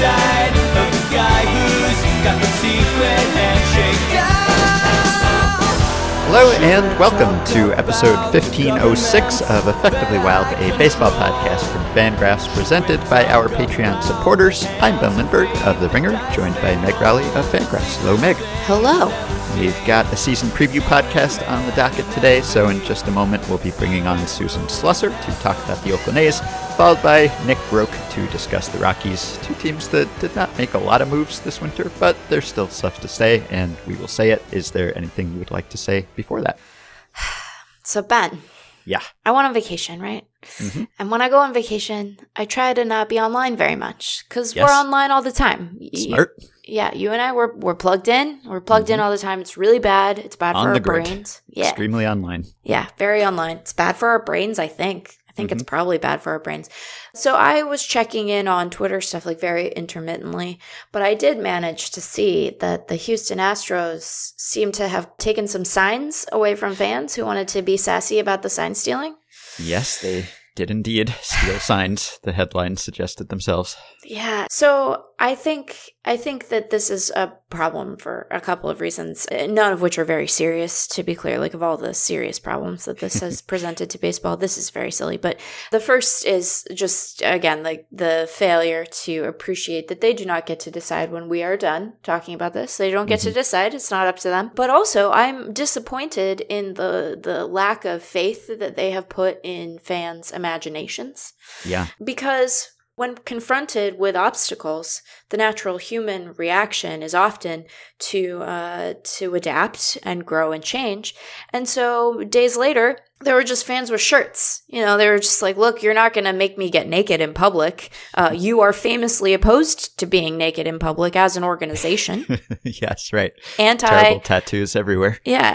side of the guy who's got the secret handshake down. Hello and welcome to episode 1506 of Effectively Wild, a baseball podcast from Fangraphs presented by our Patreon supporters. I'm Ben Lindbergh of The Ringer, joined by Meg Rowley of Fangraphs. Hello, Meg. Hello. We've got a season preview podcast on the docket today, so in just a moment we'll be bringing on Susan Slusser to talk about the Oakland A's, followed by Nick Broke to discuss the Rockies, two teams that did not make a lot of moves this winter, but there's still stuff to say, and we will say it. Is there anything you would like to say before that? So, Ben. Yeah. I went on vacation, right? Mm-hmm. And when I go on vacation, I try to not be online very much because we're online all the time. Smart. You and I, we're plugged in. We're plugged in all the time. It's really bad. It's bad for our brains. Yeah. Extremely online. Yeah, very online. It's bad for our brains, I think. I think it's probably bad for our brains. So I was checking in on Twitter stuff like very intermittently, but I did manage to see that the Houston Astros seem to have taken some signs away from fans who wanted to be sassy about the sign stealing. Yes, they did indeed steal signs, the headlines suggested themselves. Yeah, so I think that this is a problem for a couple of reasons, none of which are very serious, to be clear. Like, of all the serious problems that this has presented to baseball, this is very silly. But the first is just, again, like the failure to appreciate that they do not get to decide when we are done talking about this. They don't get to decide. It's not up to them. But also, I'm disappointed in the lack of faith that they have put in fans' imaginations. Yeah. Because when confronted with obstacles, the natural human reaction is often to adapt and grow and change. And so days later, there were just fans with shirts. You know, they were just like, look, you're not going to make me get naked in public. You are famously opposed to being naked in public as an organization. Yes, right. Terrible tattoos everywhere. Yeah,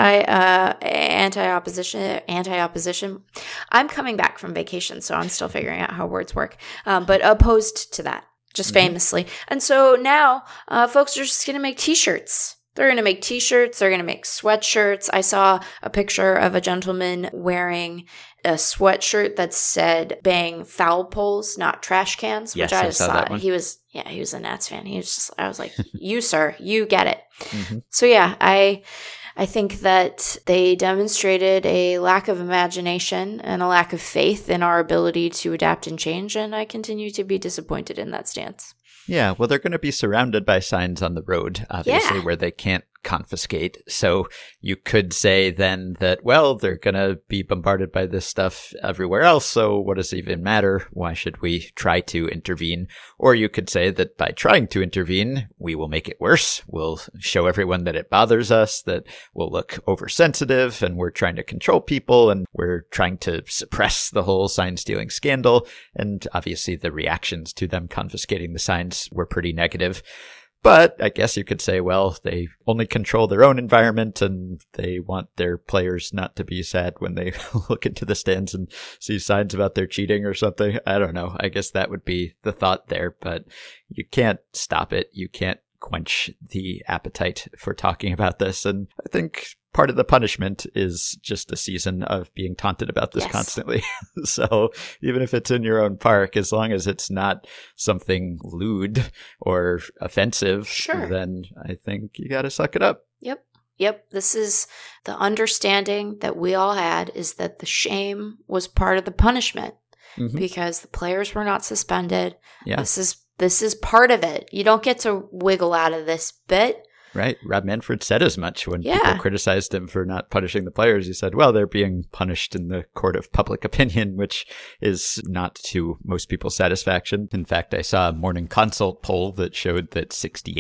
anti-opposition. I'm coming back from vacation, so I'm still figuring out how words work. But opposed to that, just famously. And so now folks are just going to make T-shirts. They're going to make T-shirts. They're going to make sweatshirts. I saw a picture of a gentleman wearing a sweatshirt that said "Bang foul poles, not trash cans," yes, which I just saw thought that one. He was a Nats fan. I was like, you, sir, you get it. So yeah, I think that they demonstrated a lack of imagination and a lack of faith in our ability to adapt and change, and I continue to be disappointed in that stance. Yeah, well, they're going to be surrounded by signs on the road, obviously, where they can't confiscate. So you could say then that, well, they're going to be bombarded by this stuff everywhere else, so what does it even matter? Why should we try to intervene? Or you could say that by trying to intervene, we will make it worse. We'll show everyone that it bothers us, that we'll look oversensitive, and we're trying to control people, and we're trying to suppress the whole sign stealing scandal. And obviously the reactions to them confiscating the signs were pretty negative. But I guess you could say, well, they only control their own environment and they want their players not to be sad when they look into the stands and see signs about their cheating or something. I don't know. I guess that would be the thought there, but you can't stop it. You can't quench the appetite for talking about this. And I think part of the punishment is just a season of being taunted about this constantly. So even if it's in your own park, as long as it's not something lewd or offensive, then I think you got to suck it up. Yep. This is the understanding that we all had, is that the shame was part of the punishment because the players were not suspended. Yeah. This is part of it. You don't get to wiggle out of this bit. Right. Rob Manfred said as much when people criticized him for not punishing the players. He said, well, they're being punished in the court of public opinion, which is not to most people's satisfaction. In fact, I saw a Morning Consult poll that showed that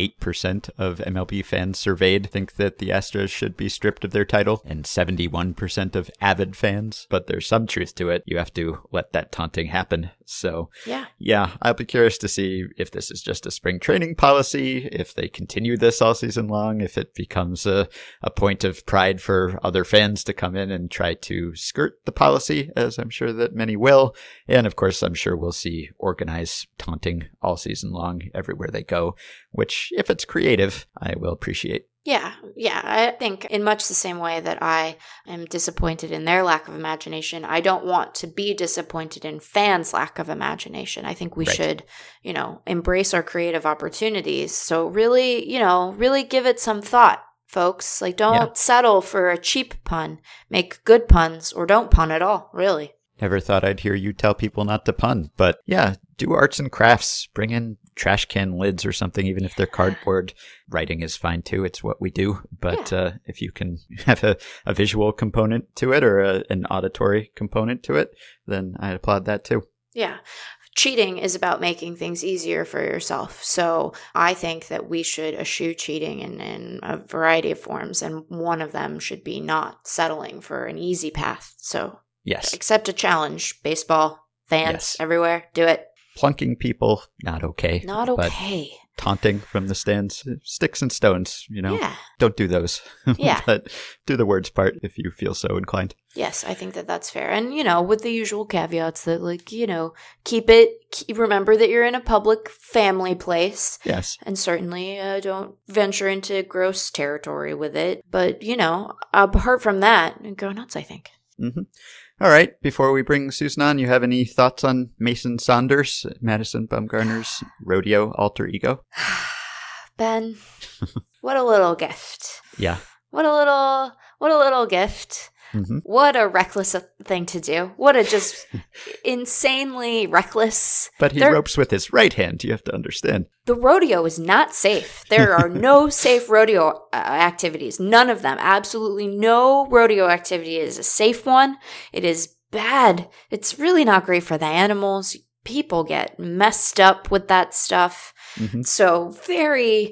68% of MLB fans surveyed think that the Astros should be stripped of their title, and 71% of avid fans. But there's some truth to it. You have to let that taunting happen. So, yeah, I'll be curious to see if this is just a spring training policy, if they continue this all season long, if it becomes a point of pride for other fans to come in and try to skirt the policy, as I'm sure that many will. And of course, I'm sure we'll see organized taunting all season long everywhere they go, which, if it's creative, I will appreciate. Yeah. I think in much the same way that I am disappointed in their lack of imagination, I don't want to be disappointed in fans' lack of imagination. I think we should, embrace our creative opportunities. So really, really give it some thought, folks. Like, don't settle for a cheap pun. Make good puns, or don't pun at all, really. Never thought I'd hear you tell people not to pun, but yeah, do arts and crafts. Bring in trash can lids or something, even if they're cardboard. Writing is fine too. It's what we do. But if you can have a visual component to it or an auditory component to it, then I applaud that too. Yeah. Cheating is about making things easier for yourself. So I think that we should eschew cheating in a variety of forms, and one of them should be not settling for an easy path. So yes, accept a challenge. Baseball, fans everywhere, do it. Plunking people, not okay. Not okay. But taunting from the stands, sticks and stones, don't do those. Yeah. But do the words part if you feel so inclined. Yes, I think that that's fair. And, with the usual caveats that, remember that you're in a public family place. Yes. And certainly don't venture into gross territory with it. But, apart from that, go nuts, I think. Mm-hmm. All right. Before we bring Susan on, you have any thoughts on Mason Saunders, Madison Bumgarner's rodeo alter ego? Ben, what a little gift. Yeah. What a little gift. Mm-hmm. What a reckless thing to do. What a just insanely reckless. But he ropes with his right hand, you have to understand. The rodeo is not safe. There are no safe rodeo activities. None of them. Absolutely no rodeo activity is a safe one. It is bad. It's really not great for the animals. People get messed up with that stuff. Mm-hmm. So very,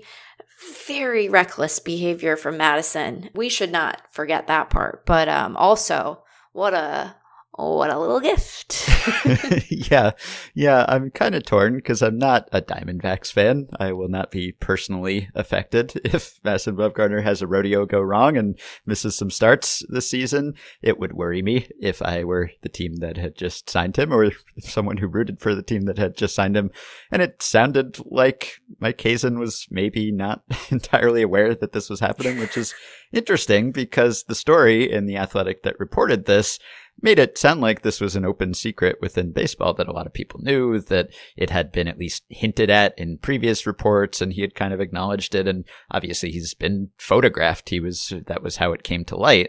very reckless behavior from Madison. We should not forget that part. But also, what a little gift. Yeah. I'm kind of torn because I'm not a Diamondbacks fan. I will not be personally affected if Madison Bumgarner has a rodeo go wrong and misses some starts this season. It would worry me if I were the team that had just signed him, or someone who rooted for the team that had just signed him. And it sounded like Mike Hazen was maybe not entirely aware that this was happening, which is interesting because the story in The Athletic that reported this made it sound like this was an open secret within baseball, that a lot of people knew, that it had been at least hinted at in previous reports, and he had kind of acknowledged it. And obviously he's been photographed. That was how it came to light.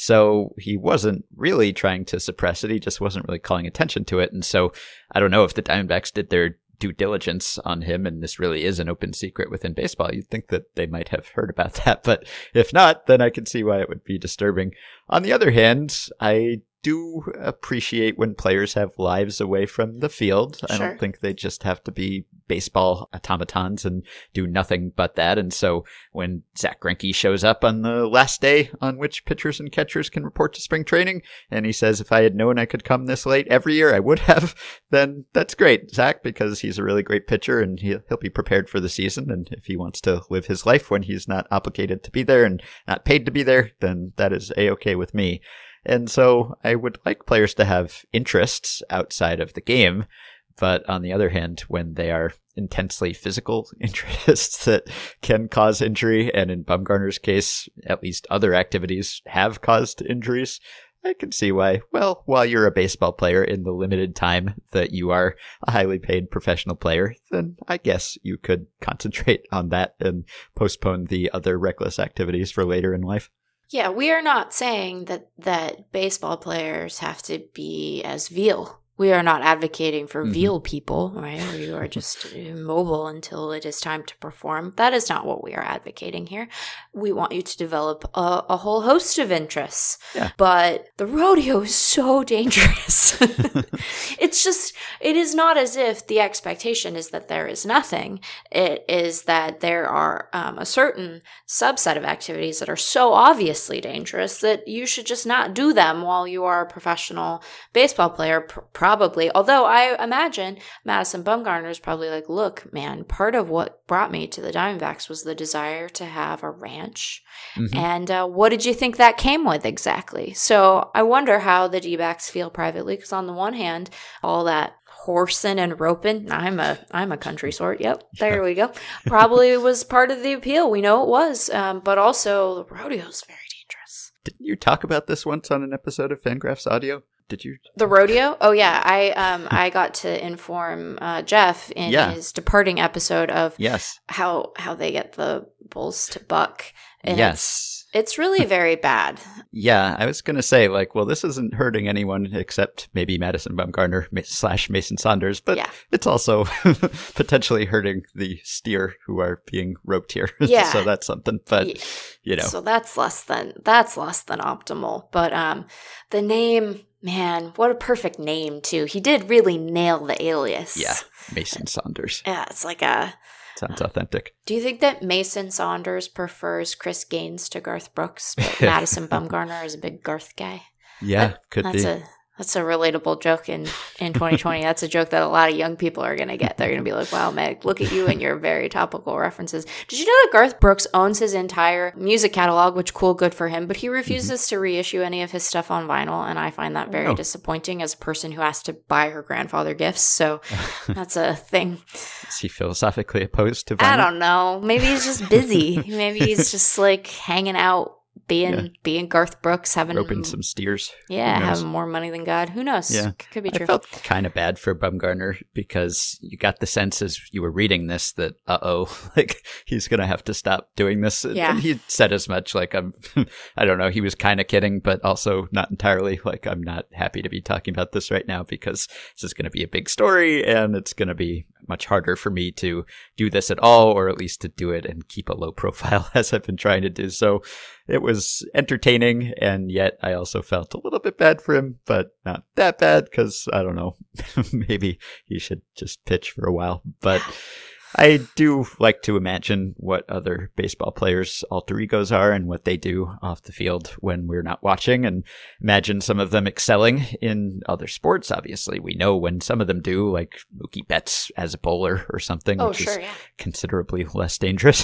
So he wasn't really trying to suppress it. He just wasn't really calling attention to it. And so I don't know if the Diamondbacks did their due diligence on him, and this really is an open secret within baseball. You'd think that they might have heard about that, but if not, then I can see why it would be disturbing. On the other hand, I do appreciate when players have lives away from the field. Sure. I don't think they just have to be baseball automatons and do nothing but that. And so when Zach Greinke shows up on the last day on which pitchers and catchers can report to spring training, and he says, if I had known I could come this late every year, I would have, then that's great, Zach, because he's a really great pitcher and he'll be prepared for the season. And if he wants to live his life when he's not obligated to be there and not paid to be there, then that is A-okay with me. And so I would like players to have interests outside of the game. But on the other hand, when they are intensely physical interests that can cause injury, and in Bumgarner's case, at least other activities have caused injuries, I can see why, well, while you're a baseball player in the limited time that you are a highly paid professional player, then I guess you could concentrate on that and postpone the other reckless activities for later in life. Yeah, we are not saying that baseball players have to be as veal. We are not advocating for veal people, right? Or you are just immobile until it is time to perform. That is not what we are advocating here. We want you to develop a whole host of interests. Yeah. But the rodeo is so dangerous. It is not as if the expectation is that there is nothing. It is that there are a certain subset of activities that are so obviously dangerous that you should just not do them while you are a professional baseball player, probably. Although I imagine Madison Bumgarner is probably like, look, man, part of what brought me to the Diamondbacks was the desire to have a ranch. Mm-hmm. And what did you think that came with exactly? So I wonder how the D-backs feel privately, because on the one hand, all that horsing and roping. I'm a country sort. Yep, there we go. Probably was part of the appeal. We know it was, but also the rodeo's very dangerous. Didn't you talk about this once on an episode of Fangraphs Audio? Did you? The rodeo? Oh yeah, I got to inform Jeff in his departing episode of how they get the bulls to buck. And it's really very bad. Yeah, I was going to say, like, well, this isn't hurting anyone except maybe Madison Bumgarner / Mason Saunders, but it's also potentially hurting the steer who are being roped here. Yeah. So that's something, but, you know. So that's less than optimal. But the name, man, what a perfect name, too. He did really nail the alias. Yeah, Mason Saunders. Yeah, it's like a... Sounds authentic. Do you think that Mason Saunders prefers Chris Gaines to Garth Brooks, but Madison Bumgarner is a big Garth guy? Yeah, could be. That's a relatable joke in 2020. That's a joke that a lot of young people are going to get. They're going to be like, wow, Meg, look at you and your very topical references. Did you know that Garth Brooks owns his entire music catalog, which cool, good for him, but he refuses to reissue any of his stuff on vinyl, and I find that very disappointing as a person who has to buy her grandfather gifts, so that's a thing. Is he philosophically opposed to vinyl? I don't know. Maybe he's just busy. Maybe he's just like hanging out. Being Garth Brooks, roping some steers. Yeah, having more money than God. Who knows? Yeah. Could be true. I felt kind of bad for Bumgarner because you got the sense as you were reading this that, like he's going to have to stop doing this. Yeah. And he said as much, like, I don't know, he was kind of kidding, but also not entirely. Like, I'm not happy to be talking about this right now because this is going to be a big story and it's going to be much harder for me to do this at all, or at least to do it and keep a low profile as I've been trying to do. So it was entertaining, and yet I also felt a little bit bad for him, but not that bad because, I don't know, maybe he should just pitch for a while. But I do like to imagine what other baseball players' alter egos are and what they do off the field when we're not watching, and imagine some of them excelling in other sports. Obviously, we know when some of them do, like Mookie Betts as a bowler or something, which is considerably less dangerous.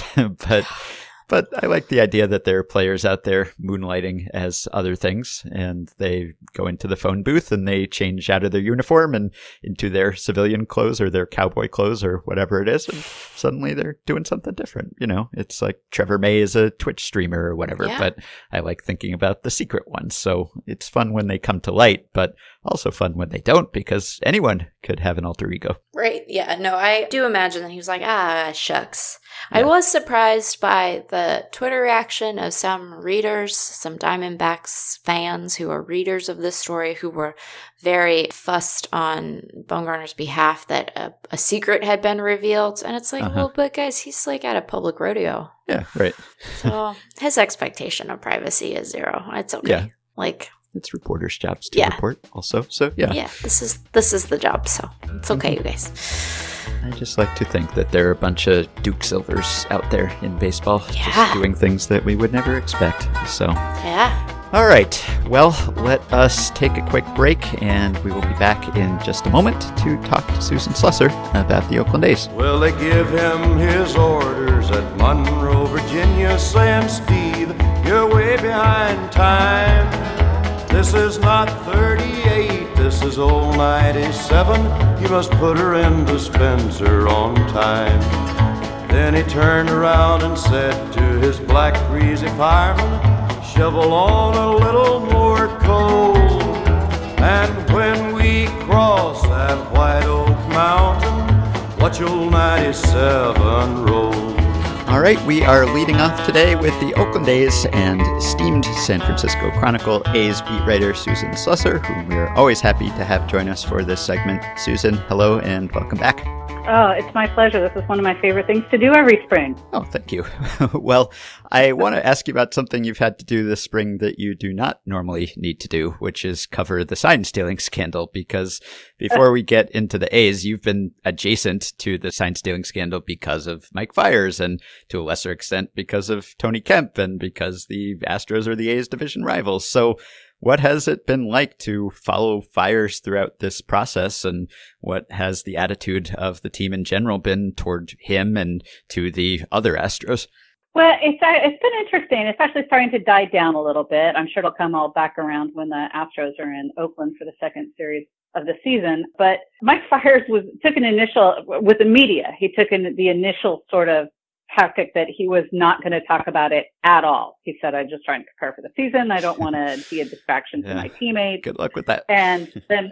But I like the idea that there are players out there moonlighting as other things, and they go into the phone booth and they change out of their uniform and into their civilian clothes or their cowboy clothes or whatever it is, and suddenly they're doing something different. You know, it's like Trevor May is a Twitch streamer or whatever, but I like thinking about the secret ones. So it's fun when they come to light, but also fun when they don't, because anyone could have an alter ego. Right. Yeah. No, I do imagine that he was like, shucks. Yeah. I was surprised by the Twitter reaction of some readers, some Diamondbacks fans who are readers of this story, who were very fussed on Bumgarner's behalf that a secret had been revealed. And it's like, well, but guys, he's like at a public rodeo. Yeah, right. So his expectation of privacy is zero. It's okay. Yeah. Like, it's reporters' jobs to report also. So, yeah. Yeah, this is the job. So it's okay, you guys. I just like to think that there are a bunch of Duke Silvers out there in baseball just doing things that we would never expect. So, all right. Well, let us take a quick break, and we will be back in just a moment to talk to Susan Slusser about the Oakland A's. Well, they give him his orders at Monroe, Virginia, saying, Steve, you're way behind time. This is not 38, this is old 97. You must put her in dispenser on time. Then he turned around and said to his black greasy fireman, shovel on a little more coal. And when we cross that White Oak Mountain, watch old 97 roll. All right, we are leading off today with the Oakland A's and esteemed San Francisco Chronicle A's beat writer Susan Slusser, whom we are always happy to have join us for this segment. Susan, hello and welcome back. Oh, it's my pleasure. This is one of my favorite things to do every spring. Oh, thank you. Well, I want to ask you about something you've had to do this spring that you do not normally need to do, which is cover the sign stealing scandal, because before we get into the A's, you've been adjacent to the sign stealing scandal because of Mike Fiers, and to a lesser extent because of Tony Kemp, and because the Astros are the A's division rivals. So what has it been like to follow Fiers throughout this process, and what has the attitude of the team in general been toward him and to the other Astros? Well, it's been interesting. It's actually starting to die down a little bit. I'm sure it'll come all back around when the Astros are in Oakland for the second series of the season. But Mike Fiers took the media. He took the initial sort of tactic that he was not going to talk about it at all. He said, I'm just trying to prepare for the season. I don't want to be a distraction to my teammates. Good luck with that. And then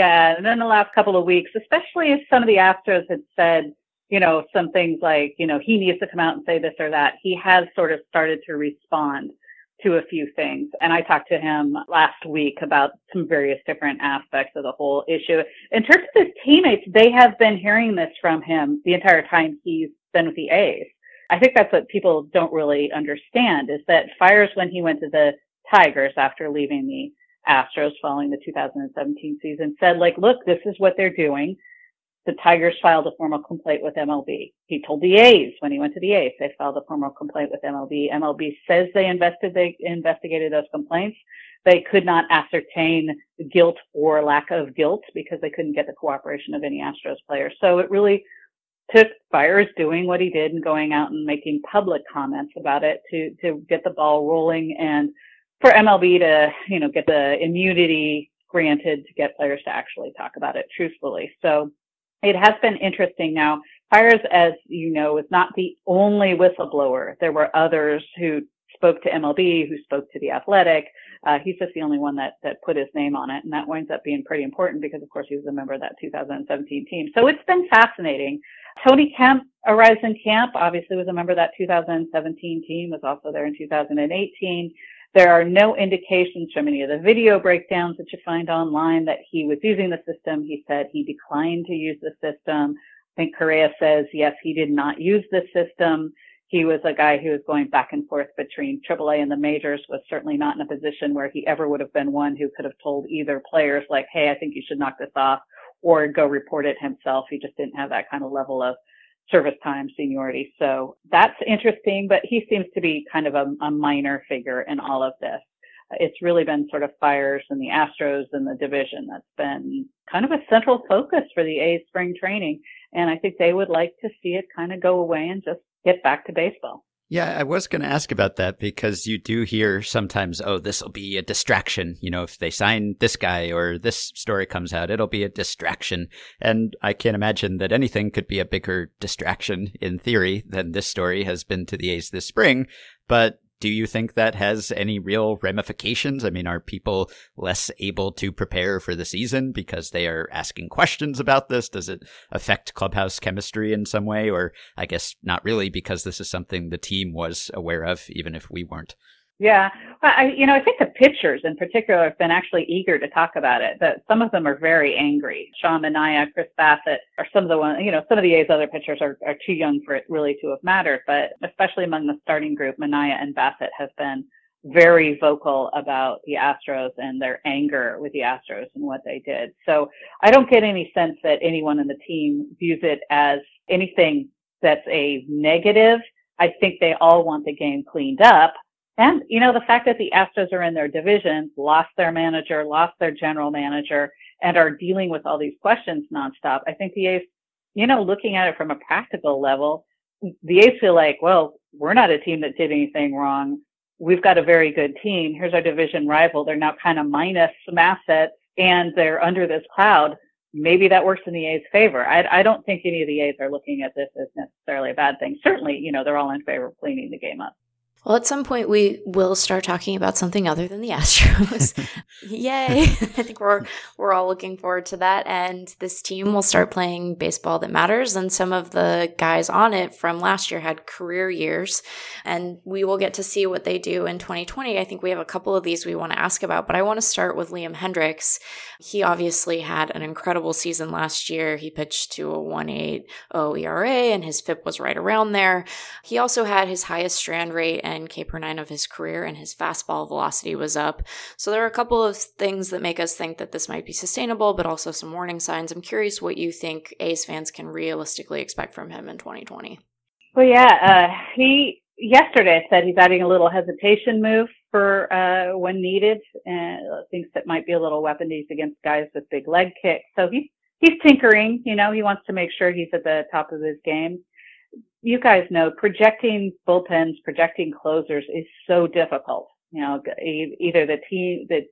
the last couple of weeks, especially if some of the Astros had said, some things like, he needs to come out and say this or that, he has sort of started to respond to a few things. And I talked to him last week about some various different aspects of the whole issue. In terms of his teammates, they have been hearing this from him the entire time he's been with the A's. I think that's what people don't really understand, is that Fiers, when he went to the Tigers after leaving the Astros following the 2017 season, said, look, this is what they're doing. The Tigers filed a formal complaint with MLB. He told the A's when he went to the A's, they filed a formal complaint with MLB. MLB says they investigated those complaints. They could not ascertain guilt or lack of guilt because they couldn't get the cooperation of any Astros players. So it really took Fiers doing what he did and going out and making public comments about it to get the ball rolling and for MLB to, get the immunity granted to get players to actually talk about it truthfully. So it has been interesting. Now, Fiers, as you know, is not the only whistleblower. There were others who spoke to MLB, who spoke to The Athletic. He's just the only one that put his name on it. And that winds up being pretty important because, of course, he was a member of that 2017 team. So it's been fascinating. Tony Kemp arrives in camp, obviously was a member of that 2017 team, was also there in 2018. There are no indications from any of the video breakdowns that you find online that he was using the system. He said he declined to use the system. I think Correa says, yes, he did not use the system. He was a guy who was going back and forth between AAA and the majors, was certainly not in a position where he ever would have been one who could have told either players like, hey, I think you should knock this off, or go report it himself. He just didn't have that kind of level of service time, seniority. So that's interesting, but he seems to be kind of a minor figure in all of this. It's really been sort of Fiers and the Astros and the division that's been kind of a central focus for the A's spring training. And I think they would like to see it kind of go away and just get back to baseball. Yeah, I was going to ask about that because you do hear sometimes, oh, this will be a distraction. If they sign this guy or this story comes out, it'll be a distraction. And I can't imagine that anything could be a bigger distraction in theory than this story has been to the A's this spring. But do you think that has any real ramifications? I mean, are people less able to prepare for the season because they are asking questions about this? Does it affect clubhouse chemistry in some way? Or I guess not really, because this is something the team was aware of, even if we weren't. Yeah. Well, I think the pitchers in particular have been actually eager to talk about it. That some of them are very angry. Sean Manaea, Chris Bassett are some of the ones, some of the A's other pitchers are too young for it really to have mattered. But especially among the starting group, Manaea and Bassett have been very vocal about the Astros and their anger with the Astros and what they did. So I don't get any sense that anyone in the team views it as anything that's a negative. I think they all want the game cleaned up. And, the fact that the Astros are in their division, lost their manager, lost their general manager, and are dealing with all these questions nonstop, I think the A's, looking at it from a practical level, the A's feel like, well, we're not a team that did anything wrong. We've got a very good team. Here's our division rival. They're now kind of minus some assets, and they're under this cloud. Maybe that works in the A's favor. I don't think any of the A's are looking at this as necessarily a bad thing. Certainly, they're all in favor of cleaning the game up. Well, at some point we will start talking about something other than the Astros. Yay. I think we're all looking forward to that. And this team will start playing baseball that matters. And some of the guys on it from last year had career years. And we will get to see what they do in 2020. I think we have a couple of these we want to ask about, but I want to start with Liam Hendriks. He obviously had an incredible season last year. He pitched to a 1.80 ERA and his FIP was right around there. He also had his highest strand rate and K/9 of his career, and his fastball velocity was up. So there are a couple of things that make us think that this might be sustainable, but also some warning signs. I'm curious what you think A's fans can realistically expect from him in 2020. Well, yeah, he yesterday said he's adding a little hesitation move for when needed, and thinks that might be a little weapon to use against guys with big leg kicks. So he's tinkering. He wants to make sure he's at the top of his game. You guys know projecting bullpens, projecting closers is so difficult. Either the team, that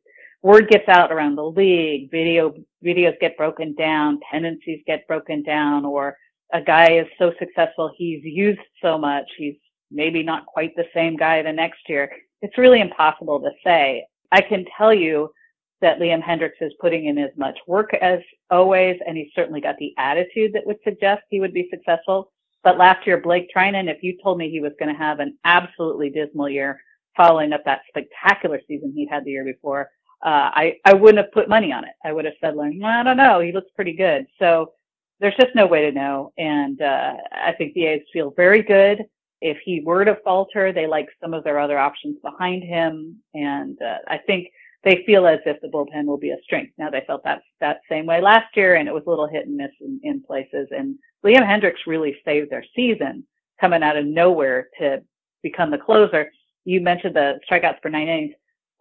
word gets out around the league, videos get broken down, tendencies get broken down, or a guy is so successful, he's used so much, he's maybe not quite the same guy the next year. It's really impossible to say. I can tell you that Liam Hendriks is putting in as much work as always, and he's certainly got the attitude that would suggest he would be successful. But last year, Blake Treinen, if you told me he was going to have an absolutely dismal year following up that spectacular season he had the year before, I wouldn't have put money on it. I would have said, like, well, I don't know, he looks pretty good. So there's just no way to know. And I think the A's feel very good. If he were to falter, they like some of their other options behind him. And I think they feel as if the bullpen will be a strength. Now, they felt that same way last year, and it was a little hit and miss in places. And Liam Hendriks really saved their season coming out of nowhere to become the closer. You mentioned the strikeouts per 9 innings.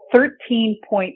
13.13,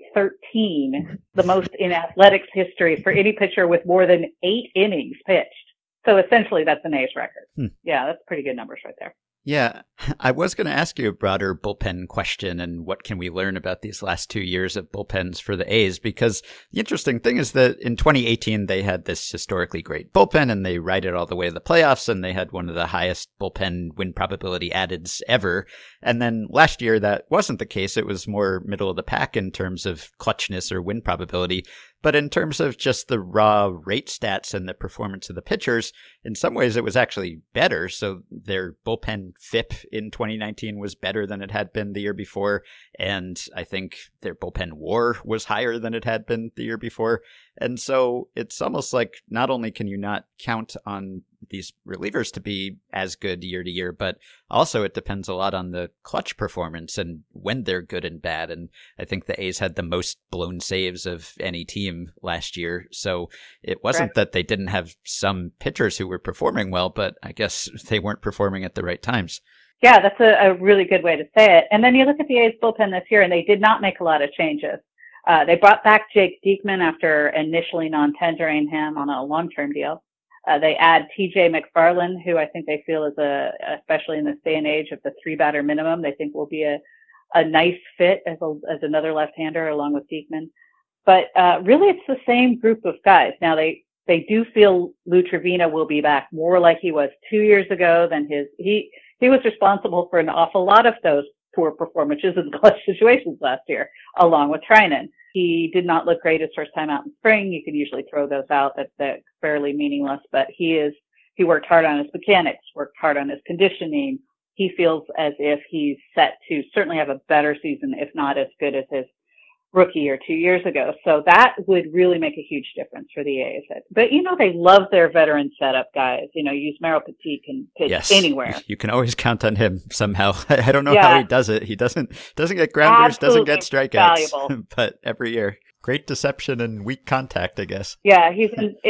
the most in athletics history for any pitcher with more than 8 innings pitched. So essentially that's an A's record. Yeah, that's pretty good numbers right there. Yeah, I was going to ask you a broader bullpen question and what can we learn about these last 2 years of bullpens for the A's, because the interesting thing is that in 2018, they had this historically great bullpen and they ride it all the way to the playoffs, and they had one of the highest bullpen win probability addeds ever. And then last year, that wasn't the case. It was more middle of the pack in terms of clutchness or win probability. But in terms of just the raw rate stats and the performance of the pitchers, in some ways it was actually better. So their bullpen FIP in 2019 was better than it had been the year before. And I think their bullpen WAR was higher than it had been the year before. And so it's almost like not only can you not count on these relievers to be as good year to year, but also it depends a lot on the clutch performance and when they're good and bad. And I think the A's had the most blown saves of any team last year. So it wasn't that they didn't have some pitchers who were performing well, but I guess they weren't performing at the right times. Yeah, that's a really good way to say it. And then you look at the A's bullpen this year, and they did not make a lot of changes. They brought back Jake Diekman after initially non-tendering him on a long-term deal. They add TJ McFarland, who I think they feel is especially in this day and age of the 3-batter minimum, they think will be a nice fit as another left-hander along with Diekman. But really, it's the same group of guys. Now, they do feel Lou Trevino will be back more like he was 2 years ago than he was responsible for an awful lot of those poor performances in clutch situations last year, along with Treinen. He did not look great his first time out in spring. You can usually throw those out. That's fairly meaningless, but he worked hard on his mechanics, worked hard on his conditioning. He feels as if he's set to certainly have a better season, if not as good as his rookie year 2 years ago. So that would really make a huge difference for the A's. But, they love their veteran setup guys. Yusmeiro Petit can pitch anywhere. You can always count on him somehow. I don't know how he does it. He doesn't get grounders, doesn't get strikeouts, but every year. Great deception and weak contact, I guess. Yeah, he's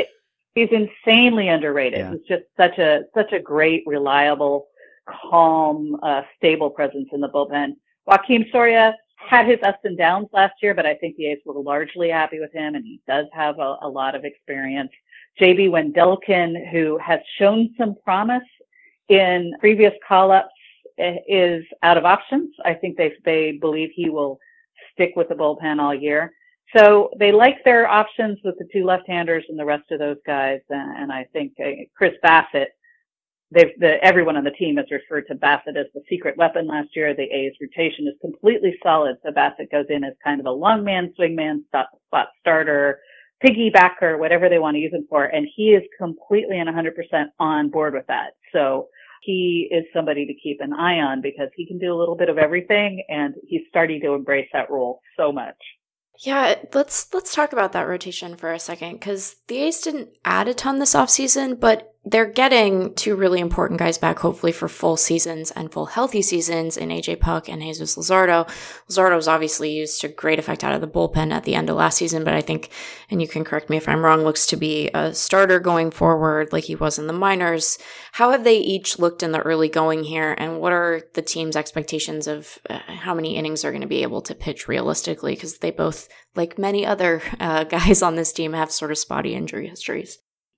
insanely underrated. Yeah. He's just such a great, reliable, calm, stable presence in the bullpen. Joakim Soria had his ups and downs last year, but I think the A's were largely happy with him, and he does have a lot of experience. J.B. Wendelken, who has shown some promise in previous call-ups, is out of options. I think they believe he will stick with the bullpen all year. So they like their options with the 2 left-handers and the rest of those guys, and I think Chris Bassett, everyone on the team has referred to Bassett as the secret weapon last year. The A's rotation is completely solid. So Bassett goes in as kind of a long man, swing man, spot starter, piggybacker, whatever they want to use him for. And he is completely and 100% on board with that. So he is somebody to keep an eye on because he can do a little bit of everything, and he's starting to embrace that role so much. Yeah, let's talk about that rotation for a second, because the A's didn't add a ton this offseason, but they're getting 2 really important guys back, hopefully for full seasons and full healthy seasons in AJ Puk and Jesus Luzardo. Luzardo was obviously used to great effect out of the bullpen at the end of last season, but I think, and you can correct me if I'm wrong, looks to be a starter going forward like he was in the minors. How have they each looked in the early going here, and what are the team's expectations of how many innings they're going to be able to pitch realistically? Because they both, like many other guys on this team, have sort of spotty injury histories.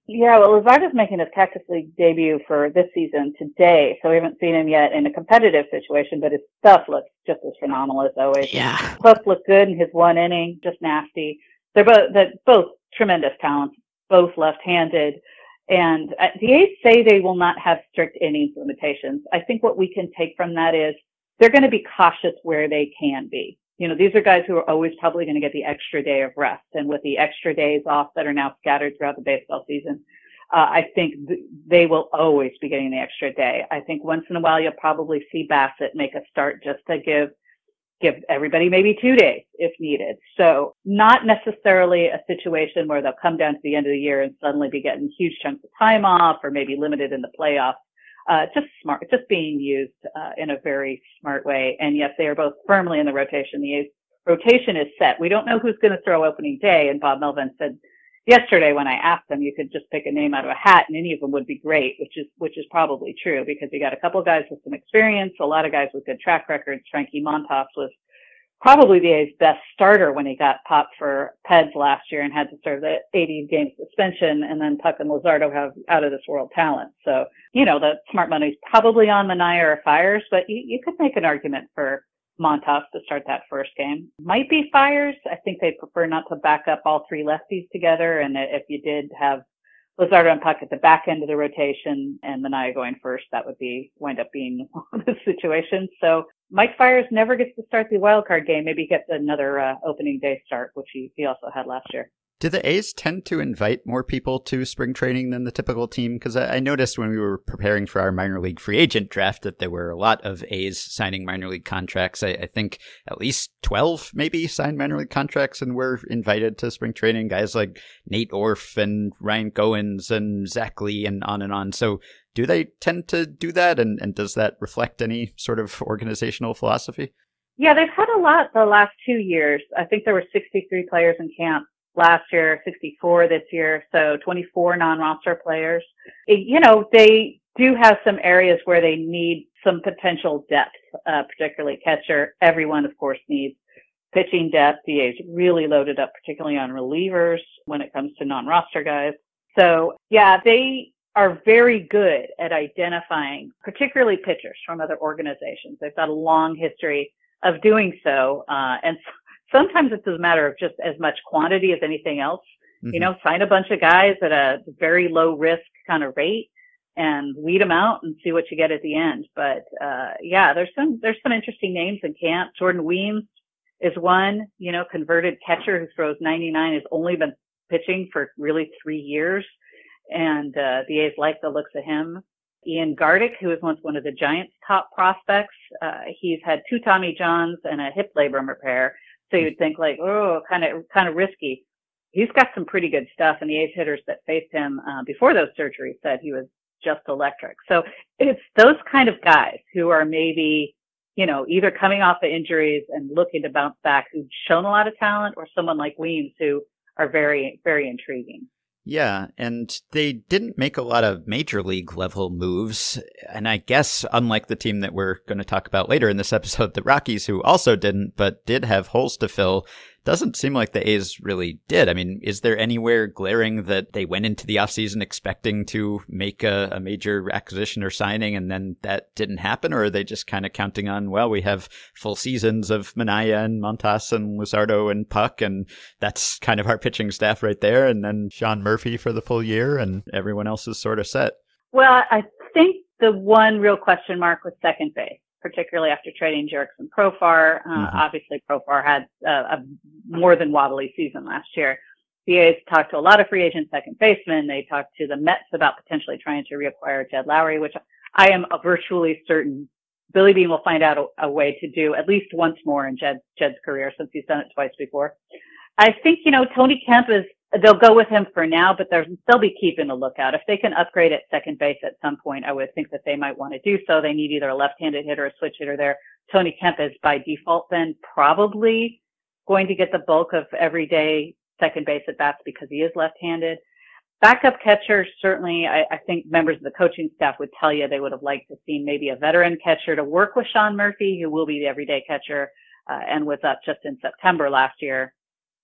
Yeah, well, Luzardo's making his Cactus League debut for this season today, so we haven't seen him yet in a competitive situation, but his stuff looks just as phenomenal as always. Yeah. Plus looked good in his one inning, just nasty. They're both tremendous talents, both left-handed, and the A's say they will not have strict innings limitations. I think what we can take from that is they're going to be cautious where they can be. You know, these are guys who are always probably going to get the extra day of rest. And with the extra days off that are now scattered throughout the baseball season, I think they will always be getting the extra day. I think once in a while you'll probably see Bassett make a start just to give everybody maybe 2 days if needed. So not necessarily a situation where they'll come down to the end of the year and suddenly be getting huge chunks of time off or maybe limited in the playoffs. Just smart, just being used in a very smart way. And yes, they are both firmly in the rotation. The A's rotation is set. We don't know who's going to throw opening day. And Bob Melvin said yesterday when I asked him, you could just pick a name out of a hat and any of them would be great, which is probably true because you got a couple of guys with some experience, a lot of guys with good track records. Frankie Montas was probably the A's best starter when he got popped for PEDS last year and had to serve the 80-game suspension, and then Puck and Luzardo have out-of-this-world talent. So, you know, the smart money's probably on Minaya or Fiers, but you could make an argument for Montas to start that first game. Might be Fiers. I think they prefer not to back up all three lefties together, and if you did have Luzardo and Puck at the back end of the rotation and Minaya going first, that would wind up being one of the situations. So Mike Fiers never gets to start the wild card game. Maybe he gets another opening day start, which he also had last year. Do the A's tend to invite more people to spring training than the typical team? Because I noticed when we were preparing for our minor league free agent draft that there were a lot of A's signing minor league contracts. I think at least 12 maybe signed minor league contracts and were invited to spring training. Guys like Nate Orf and Ryan Goins and Zach Lee and on and on. So do they tend to do that? And does that reflect any sort of organizational philosophy? Yeah, they've had a lot the last 2 years. I think there were 63 players in camp last year, 64 this year, so 24 non-roster players. You know, they do have some areas where they need some potential depth, particularly catcher. Everyone, of course, needs pitching depth. The A's really loaded up, particularly on relievers when it comes to non-roster guys. So, yeah, they are very good at identifying, particularly pitchers from other organizations. They've got a long history of doing so, and sometimes it's a matter of just as much quantity as anything else. Mm-hmm. You know, sign a bunch of guys at a very low risk kind of rate and weed them out and see what you get at the end. But, yeah, there's some interesting names in camp. Jordan Weems is one, you know, converted catcher who throws 99, has only been pitching for really 3 years. And, the A's like the looks of him. Ian Gardick, who is once one of the Giants' top prospects. He's had 2 Tommy Johns and a hip labrum repair. So you'd think like, oh, kind of risky. He's got some pretty good stuff, and the A's hitters that faced him before those surgeries said he was just electric. So it's those kind of guys who are maybe, you know, either coming off of injuries and looking to bounce back, who've shown a lot of talent, or someone like Weems who are very, very intriguing. Yeah, and they didn't make a lot of major league level moves. And I guess, unlike the team that we're going to talk about later in this episode, the Rockies, who also didn't, but did have holes to fill, doesn't seem like the A's really did. I mean, is there anywhere glaring that they went into the offseason expecting to make a major acquisition or signing and then that didn't happen? Or are they just kind of counting on, well, we have full seasons of Minaya and Montas and Luzardo and Puck, and that's kind of our pitching staff right there. And then Sean Murphy for the full year and everyone else is sort of set. Well, I think the one real question mark was second base, particularly after trading Jurickson Profar. Obviously, Profar had a more than wobbly season last year. The A's talked to a lot of free agent second basemen. They talked to the Mets about potentially trying to reacquire Jed Lowry, which I am virtually certain Billy Beane will find out a way to do at least once more in Jed's career, since he's done it twice before. I think, you know, Tony Kemp they'll go with him for now, but they'll be keeping a lookout. If they can upgrade at second base at some point, I would think that they might want to do so. They need either a left-handed hitter or a switch hitter there. Tony Kemp is by default then probably going to get the bulk of everyday second base at bats because he is left-handed. Backup catcher, certainly, I think members of the coaching staff would tell you they would have liked to see maybe a veteran catcher to work with Sean Murphy, who will be the everyday catcher, and was up just in September last year.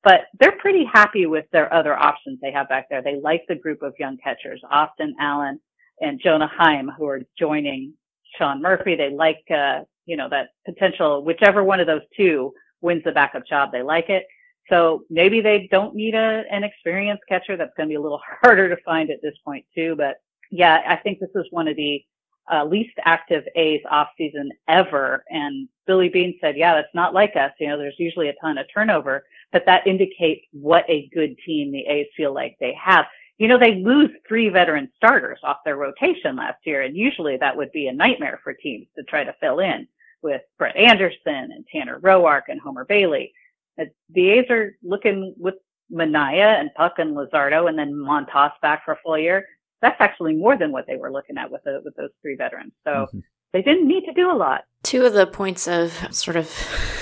But they're pretty happy with their other options they have back there. They like the group of young catchers, Austin Allen and Jonah Heim, who are joining Sean Murphy. They like, that potential, whichever one of those two wins the backup job, they like it. So maybe they don't need an experienced catcher. That's going to be a little harder to find at this point too. But yeah, I think this is one of the least active A's offseason ever. And Billy Beane said, yeah, that's not like us. There's usually a ton of turnover, but that indicates what a good team the A's feel like they have. They lose 3 veteran starters off their rotation last year, and usually that would be a nightmare for teams to try to fill in with Brett Anderson and Tanner Roark and Homer Bailey. The A's are looking with Manaea and Puck and Luzardo and then Montas back for a full year. That's actually more than what they were looking at with those 3 veterans. So they didn't need to do a lot. 2 of the points of sort of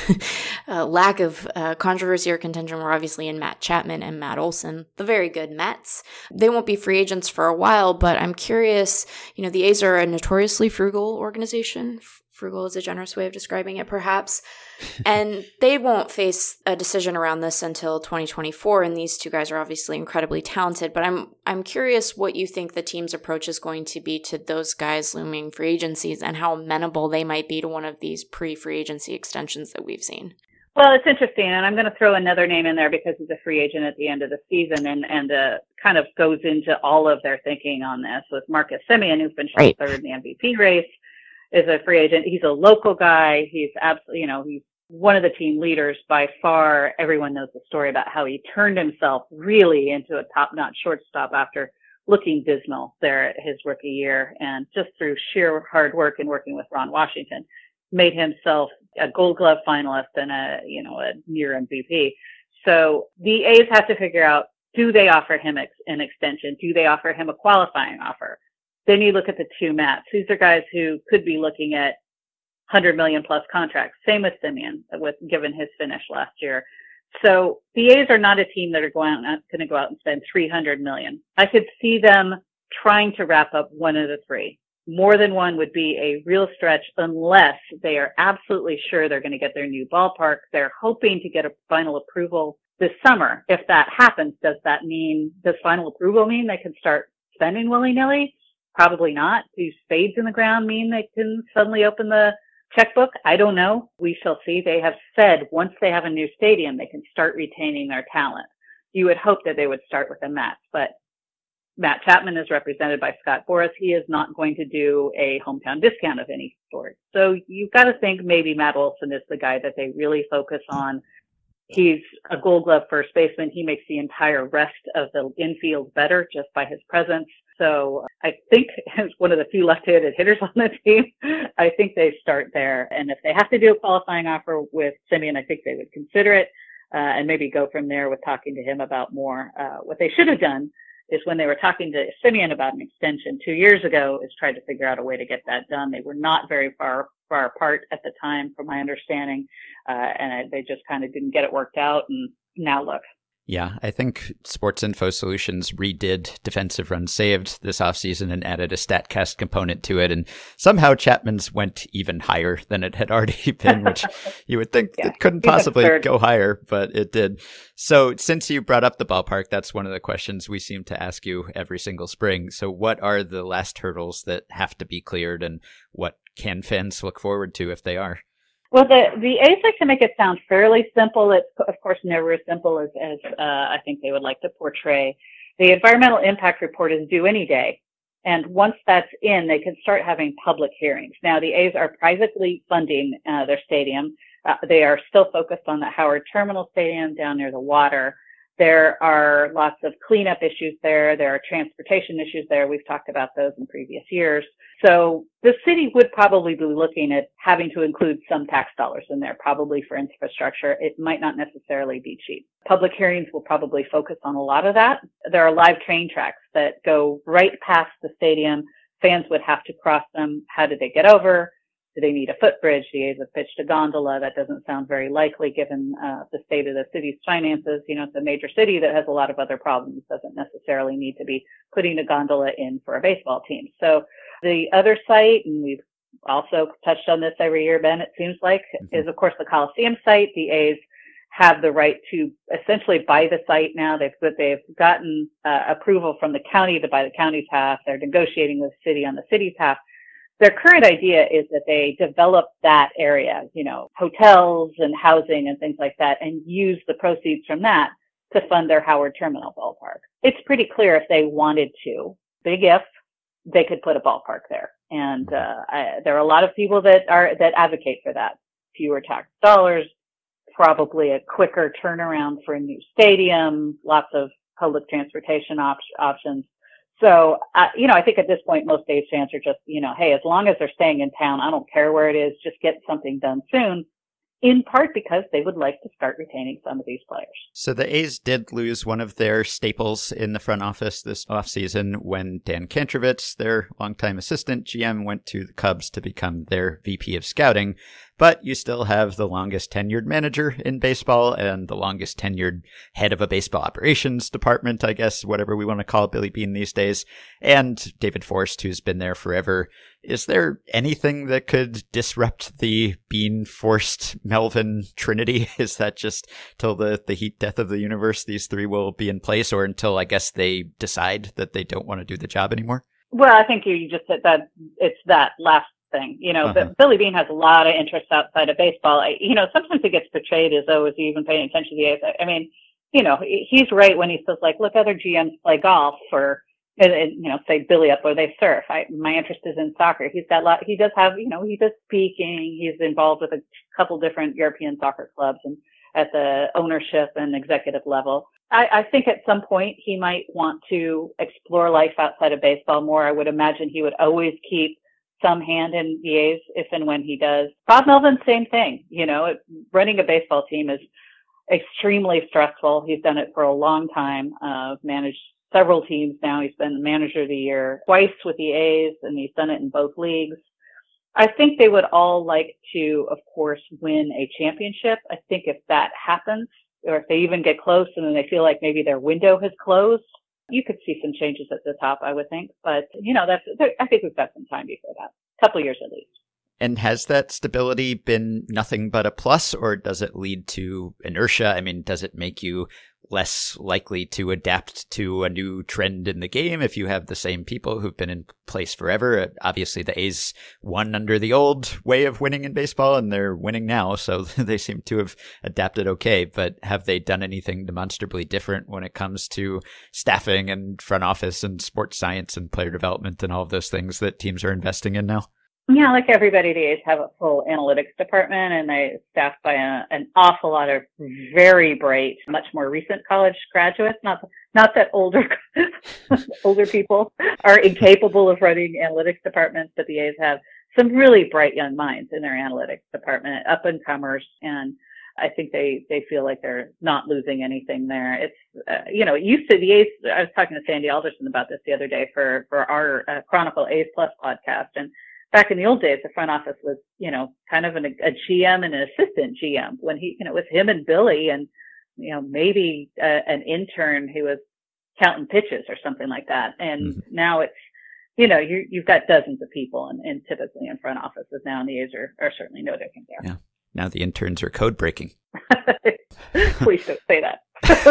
lack of controversy or contention were obviously in Matt Chapman and Matt Olson, the very good Mets. They won't be free agents for a while, but I'm curious, the A's are a notoriously frugal organization. Frugal is a generous way of describing it, perhaps. And they won't face a decision around this until 2024. And these 2 guys are obviously incredibly talented. But I'm curious what you think the team's approach is going to be to those guys looming free agencies and how amenable they might be to one of these pre-free agency extensions that we've seen. Well, it's interesting, and I'm going to throw another name in there because he's a free agent at the end of the season and kind of goes into all of their thinking on this with Marcus Semien, who's been shot third in the MVP race, is a free agent. He's a local guy. He's absolutely, he's one of the team leaders by far. Everyone knows the story about how he turned himself really into a top-notch shortstop after looking dismal there at his rookie year, and just through sheer hard work and working with Ron Washington, made himself a Gold Glove finalist and a near MVP. So the A's have to figure out, do they offer him an extension? Do they offer him a qualifying offer? Then you look at the 2 Mats. These are guys who could be looking at $100 million plus contracts. Same with Semien, given his finish last year. So the A's are not a team that are going to go out and spend $300 million. I could see them trying to wrap up one of the 3. More than one would be a real stretch unless they are absolutely sure they're going to get their new ballpark. They're hoping to get a final approval this summer. If that happens, does final approval mean they can start spending willy-nilly? Probably not. Do spades in the ground mean they can suddenly open the checkbook? I don't know. We shall see. They have said once they have a new stadium, they can start retaining their talent. You would hope that they would start with the Mets, but Matt Chapman is represented by Scott Boras. He is not going to do a hometown discount of any sort. So you've got to think maybe Matt Olson is the guy that they really focus on. He's a Gold Glove first baseman. He makes the entire rest of the infield better just by his presence. So I think as one of the few left-handed hitters on the team, I think they start there. And if they have to do a qualifying offer with Semien, I think they would consider it and maybe go from there with talking to him about more. What they should have done is when they were talking to Semien about an extension 2 years ago, is tried to figure out a way to get that done. They were not very far apart at the time, from my understanding, and they just kind of didn't get it worked out. And now look. Yeah, I think Sports Info Solutions redid Defensive Runs Saved this offseason and added a StatCast component to it. And somehow Chapman's went even higher than it had already been, which you would think it couldn't possibly go higher, but it did. So since you brought up the ballpark, that's one of the questions we seem to ask you every single spring. So what are the last hurdles that have to be cleared, and what can fans look forward to if they are? Well, the A's like to make it sound fairly simple. It's, of course, never as simple as I think they would like to portray. The environmental impact report is due any day. And once that's in, they can start having public hearings. Now, the A's are privately funding their stadium. They are still focused on the Howard Terminal Stadium down near the water. There are lots of cleanup issues there. There are transportation issues there. We've talked about those in previous years. So the city would probably be looking at having to include some tax dollars in there, probably for infrastructure. It might not necessarily be cheap. Public hearings will probably focus on a lot of that. There are live train tracks that go right past the stadium. Fans would have to cross them. How do they get over? Do they need a footbridge? The A's have pitched a gondola. That doesn't sound very likely given the state of the city's finances. You know, it's a major city that has a lot of other problems. Doesn't necessarily need to be putting a gondola in for a baseball team. So the other site, and we've also touched on this every year, Ben, it seems like, is of course the Coliseum site. The A's have the right to essentially buy the site now. They've gotten approval from the county to buy the county's half. They're negotiating with the city on the city's half. Their current idea is that they develop that area, hotels and housing and things like that, and use the proceeds from that to fund their Howard Terminal ballpark. It's pretty clear if they wanted to, big if, they could put a ballpark there. And there are a lot of people that advocate for that. Fewer tax dollars, probably a quicker turnaround for a new stadium, lots of public transportation options. So, I think at this point, most A's fans are just, hey, as long as they're staying in town, I don't care where it is, just get something done soon. In part because they would like to start retaining some of these players. So the A's did lose one of their staples in the front office this offseason when Dan Kantrovitz, their longtime assistant GM, went to the Cubs to become their VP of scouting. But you still have the longest tenured manager in baseball and the longest tenured head of a baseball operations department, I guess, whatever we want to call Billy Beane these days, and David Forst, who's been there forever. Is there anything that could disrupt the Beane-Forst-Melvin trinity? Is that just till the heat death of the universe, these three will be in place, or until, I guess, they decide that they don't want to do the job anymore? Well, I think you just said that it's that last thing. Billy Beane has a lot of interests outside of baseball. Sometimes it gets portrayed as, is he even paying attention to the A's? I mean, he's right when he says, look, other GMs play golf or, say Billy up where they surf. My interest is in soccer. He does speaking. He's involved with a couple different European soccer clubs and at the ownership and executive level. I think at some point he might want to explore life outside of baseball more. I would imagine he would always keep some hand in the A's if and when he does. Bob Melvin, same thing. Running a baseball team is extremely stressful. He's done it for a long time, managed several teams now. He's been the manager of the year twice with the A's, and he's done it in both leagues. I think they would all like to, of course, win a championship. I think if that happens, or if they even get close and then they feel like maybe their window has closed, you could see some changes at the top, I would think. But, I think we've got some time before that. A couple of years at least. And has that stability been nothing but a plus, or does it lead to inertia? I mean, does it make you less likely to adapt to a new trend in the game if you have the same people who've been in place forever? Obviously, the A's won under the old way of winning in baseball, and they're winning now, so they seem to have adapted okay. But have they done anything demonstrably different when it comes to staffing and front office and sports science and player development and all of those things that teams are investing in now? Yeah, like everybody, the A's have a full analytics department, and they're staffed by an awful lot of very bright, much more recent college graduates. Not that older people are incapable of running analytics departments, but the A's have some really bright young minds in their analytics department, up and comers, and I think they feel like they're not losing anything there. It's it used to the A's. I was talking to Sandy Alderson about this the other day for our Chronicle A's Plus podcast, and back in the old days, the front office was, kind of a GM and an assistant GM when it was him and Billy and, maybe an intern who was counting pitches or something like that. And now it's, you've got dozens of people and typically in front offices now, and the A's are certainly no different there. Yeah. Now the interns are code breaking. Please don't say that.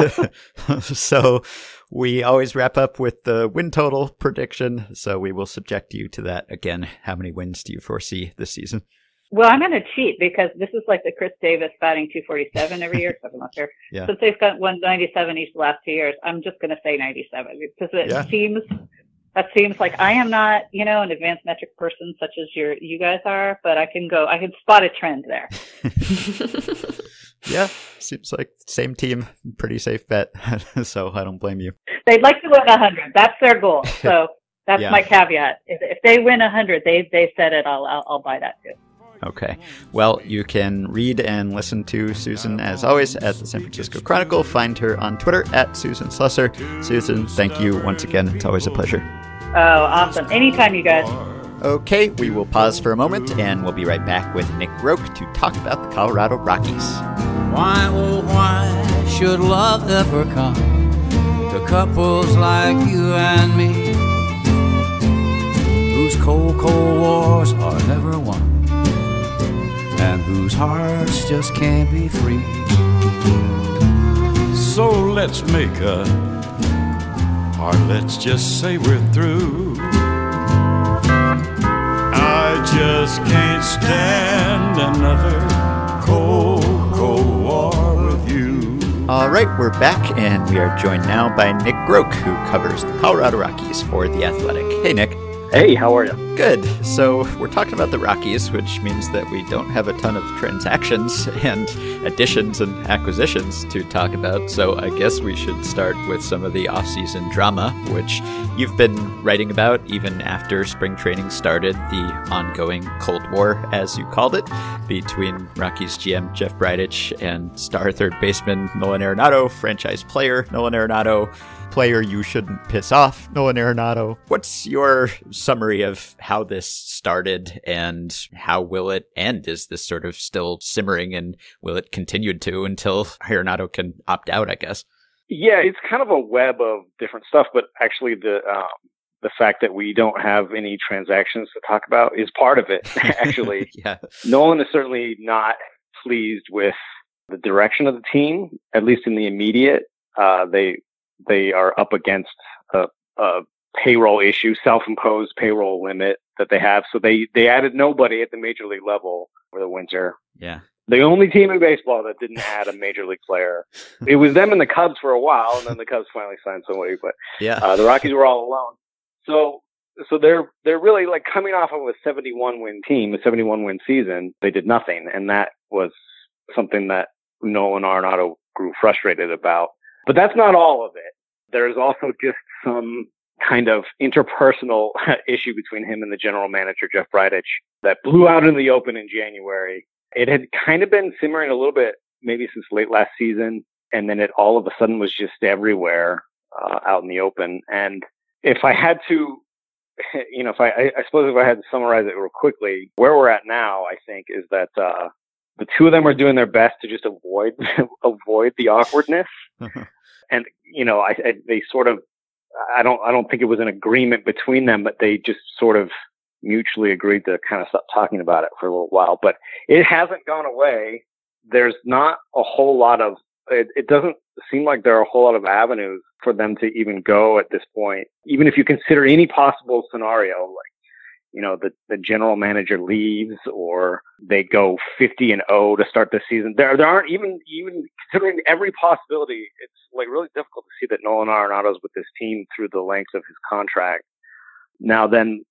So we always wrap up with the win total prediction. So we will subject you to that again. How many wins do you foresee this season? Well, I'm going to cheat because this is like the Chris Davis batting 247 every year. So I'm not sure. Yeah. Since they've got 197 each the last 2 years, I'm just going to say 97 because it seems like I am not, an advanced metric person such as you guys are, but I can spot a trend there. Yeah, seems like same team, pretty safe bet. So I don't blame you. They'd like to win 100. That's their goal. So that's my caveat. If they win 100, they said it. I'll buy that too. Okay. Well, you can read and listen to Susan, as always, at the San Francisco Chronicle. Find her on Twitter at Susan Slusser. Susan, thank you once again. It's always a pleasure. Oh, awesome. Anytime, you guys. Okay, we will pause for a moment, and we'll be right back with Nick Roque to talk about the Colorado Rockies. Why, oh, why should love ever come to couples like you and me, whose cold, cold wars are never won, and whose hearts just can't be free? So let's make up, or let's just say we're through. I just can't stand another cold war with you. All right, we're back, and we are joined now by Nick Groke, who covers the Colorado Rockies for The Athletic. Hey, Nick. Hey, how are you? Good. So we're talking about the Rockies, which means that we don't have a ton of transactions and additions and acquisitions to talk about. So I guess we should start with some of the offseason drama, which you've been writing about even after spring training started, the ongoing Cold War, as you called it, between Rockies GM Jeff Bridich and star third baseman Nolan Arenado, franchise player Nolan Arenado, player you shouldn't piss off, Nolan Arenado. What's your summary of how this started and how will it end? Is this sort of still simmering and will it continue to until Arenado can opt out, I guess? Yeah, it's kind of a web of different stuff, but actually the fact that we don't have any transactions to talk about is part of it, actually. Yeah. Nolan is certainly not pleased with the direction of the team, at least in the immediate. They are up against a payroll issue, self-imposed payroll limit that they have. So they added nobody at the major league level for the winter. Yeah. The only team in baseball that didn't add a major league player. It was them and the Cubs for a while, and then the Cubs finally signed somebody. But the Rockies were all alone. So they're really like coming off of a 71-win team, a 71-win season. They did nothing, and that was something that Nolan Arenado grew frustrated about. But that's not all of it. There's also just some kind of interpersonal issue between him and the general manager, Jeff Bridich, that blew out in the open in January. It had kind of been simmering a little bit, maybe since late last season, and then it all of a sudden was just everywhere out in the open. And if I had to, I suppose if I had to summarize it real quickly, where we're at now, I think, is that the two of them are doing their best to just avoid the awkwardness. And, they sort of, I don't think it was an agreement between them, but they just sort of mutually agreed to kind of stop talking about it for a little while. But it hasn't gone away. There's not a whole lot of, it doesn't seem like there are a whole lot of avenues for them to even go at this point. Even if you consider any possible scenario, like, the general manager leaves or they go 50-0 to start the season. There aren't even considering every possibility. It's like really difficult to see that Nolan Arenado's with this team through the length of his contract. Now then,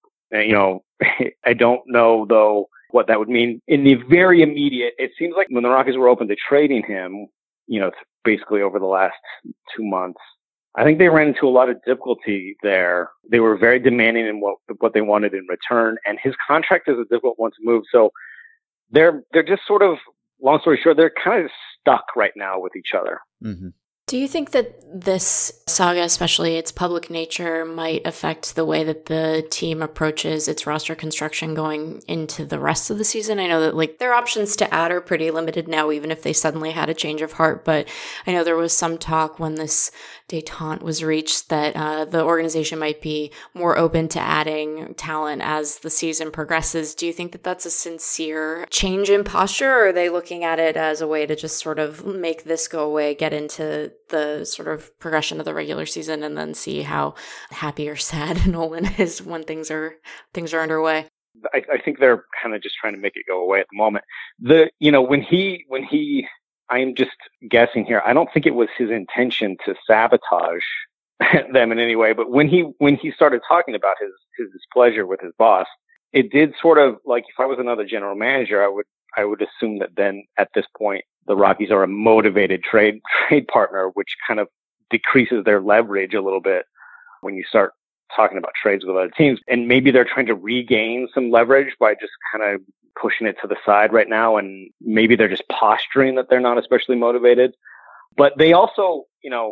I don't know though what that would mean in the very immediate. It seems like when the Rockies were open to trading him, basically over the last 2 months, I think they ran into a lot of difficulty there. They were very demanding in what they wanted in return, and his contract is a difficult one to move. So they're just sort of, long story short, they're kind of stuck right now with each other. Mm-hmm. Do you think that this saga, especially its public nature, might affect the way that the team approaches its roster construction going into the rest of the season? I know that their options to add are pretty limited now, even if they suddenly had a change of heart. But I know there was some talk when this détente was reached that the organization might be more open to adding talent as the season progresses. Do you think that that's a sincere change in posture, or are they looking at it as a way to just sort of make this go away, get into the sort of progression of the regular season, and then see how happy or sad Nolan is when things are underway? I think they're kind of just trying to make it go away at the moment. When he I'm just guessing here, I don't think it was his intention to sabotage them in any way, but when he started talking about his displeasure with his boss, it did sort of, like, if I was another general manager, I would assume that then at this point the Rockies are a motivated trade partner, which kind of decreases their leverage a little bit when you start talking about trades with other teams. And maybe they're trying to regain some leverage by just kind of pushing it to the side right now. And maybe they're just posturing that they're not especially motivated. But they also,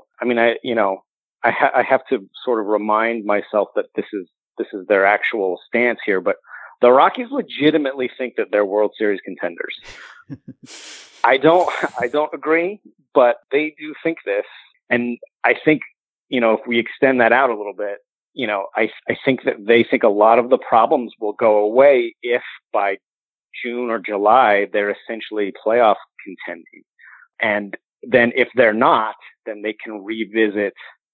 I have to sort of remind myself that this is their actual stance here. But the Rockies legitimately think that they're World Series contenders. I don't agree, but they do think this. And I think, if we extend that out a little bit, I think that they think a lot of the problems will go away if by June or July they're essentially playoff contending. And then if they're not, then they can revisit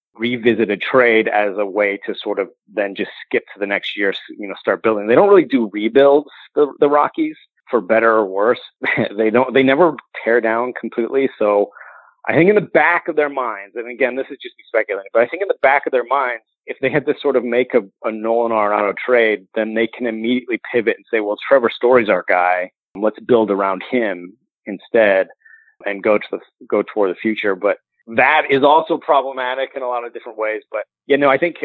a trade as a way to sort of then just skip to the next year, start building. They don't really do rebuilds, the Rockies, for better or worse. They never tear down completely. So I think in the back of their minds, and again, this is just me speculating, but I think in the back of their minds, if they had to sort of make a Nolan Arenado trade, then they can immediately pivot and say, well, Trevor Story's our guy. Let's build around him instead and go toward the future. But that is also problematic in a lot of different ways. But, I think,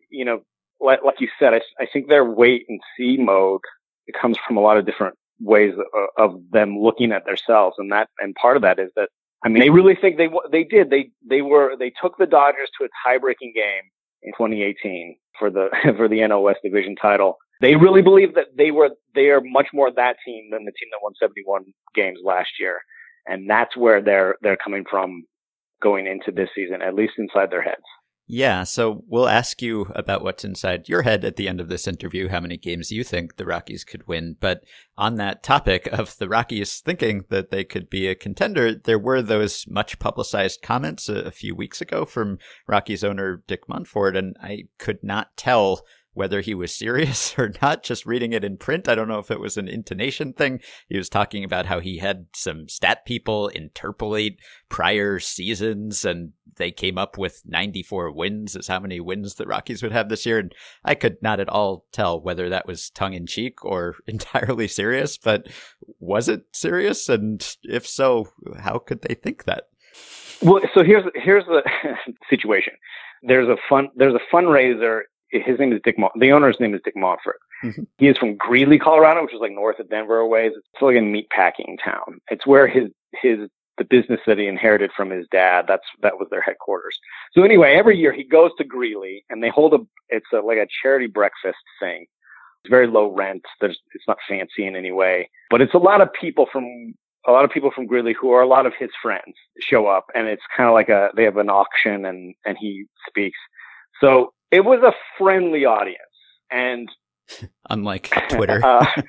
like you said, I think their wait and see mode, it comes from a lot of different ways of them looking at themselves. And part of that is that, they really think they did. They took the Dodgers to a tie-breaking game in 2018 for the NL West division title. They really believe that they are much more that team than the team that won 71 games last year. And that's where they're coming from going into this season, at least inside their heads. Yeah, so we'll ask you about what's inside your head at the end of this interview, how many games you think the Rockies could win. But on that topic of the Rockies thinking that they could be a contender, there were those much publicized comments a few weeks ago from Rockies owner Dick Monfort, and I could not tell whether he was serious or not, just reading it in print. I don't know if it was an intonation thing. He was talking about how he had some stat people interpolate prior seasons, and they came up with 94 wins as how many wins the Rockies would have this year. And I could not at all tell whether that was tongue-in-cheek or entirely serious, but was it serious? And if so, how could they think that? Well, so here's the situation. There's a fundraiser. His name is the owner's name is Dick Monfort. Mm-hmm. He is from Greeley, Colorado, which is like north of Denver a ways. It's like a meat packing town. It's where the business that he inherited from his dad, that was their headquarters. So anyway, every year he goes to Greeley and they hold like a charity breakfast thing. It's very low rent. It's not fancy in any way, but it's a lot of people from Greeley who are a lot of his friends show up, and it's kind of like they have an auction and he speaks. So it was a friendly audience, and unlike Twitter,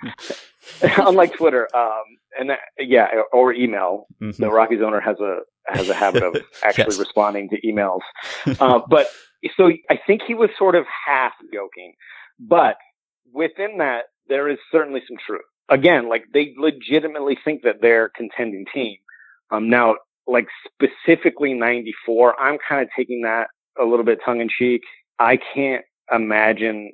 or email. Mm-hmm. The Rockies owner has a habit of actually responding to emails. But so I think he was sort of half joking, but within that, there is certainly some truth. Again, like they legitimately think that they're a contending team. Now, like specifically 94, I'm kind of taking that a little bit tongue in cheek. I can't imagine,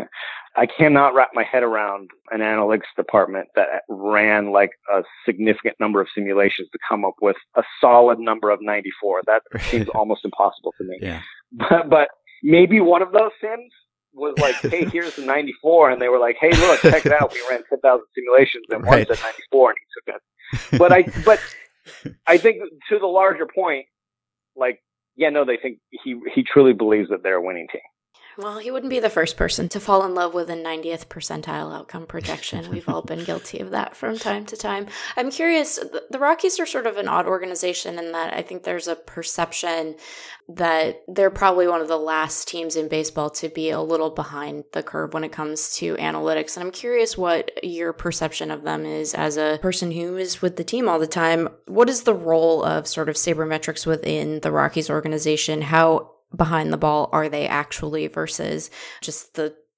I cannot wrap my head around an analytics department that ran like a significant number of simulations to come up with a solid number of 94. That seems almost impossible to me. Yeah. But maybe one of those sims was like, hey, here's the 94. And they were like, hey, look, check it out. We ran 10,000 simulations and one said 94 and he took it. But I think to the larger point, like, yeah, no, they think he truly believes that they're a winning team. Well, he wouldn't be the first person to fall in love with a 90th percentile outcome projection. We've all been guilty of that from time to time. I'm curious, the Rockies are sort of an odd organization in that I think there's a perception that they're probably one of the last teams in baseball to be a little behind the curve when it comes to analytics. And I'm curious what your perception of them is as a person who is with the team all the time. What is the role of sort of sabermetrics within the Rockies organization? How behind the ball are they actually versus just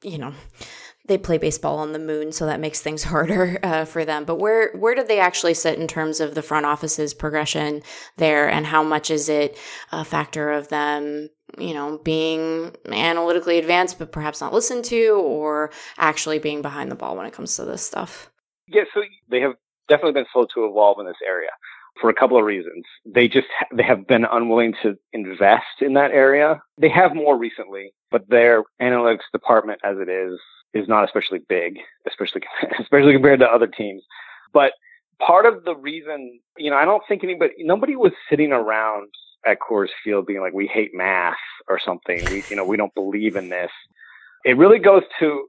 they play baseball on the moon, so that makes things harder for them. But where do they actually sit in terms of the front office's progression there, and how much is it a factor of them, being analytically advanced but perhaps not listened to, or actually being behind the ball when it comes to this stuff? Yeah, so they have definitely been slow to evolve in this area. For a couple of reasons. They have been unwilling to invest in that area. They have more recently, but their analytics department as it is not especially big, especially compared to other teams. But part of the reason, I don't think nobody was sitting around at Coors Field being like, we hate math or something. We don't believe in this. It really goes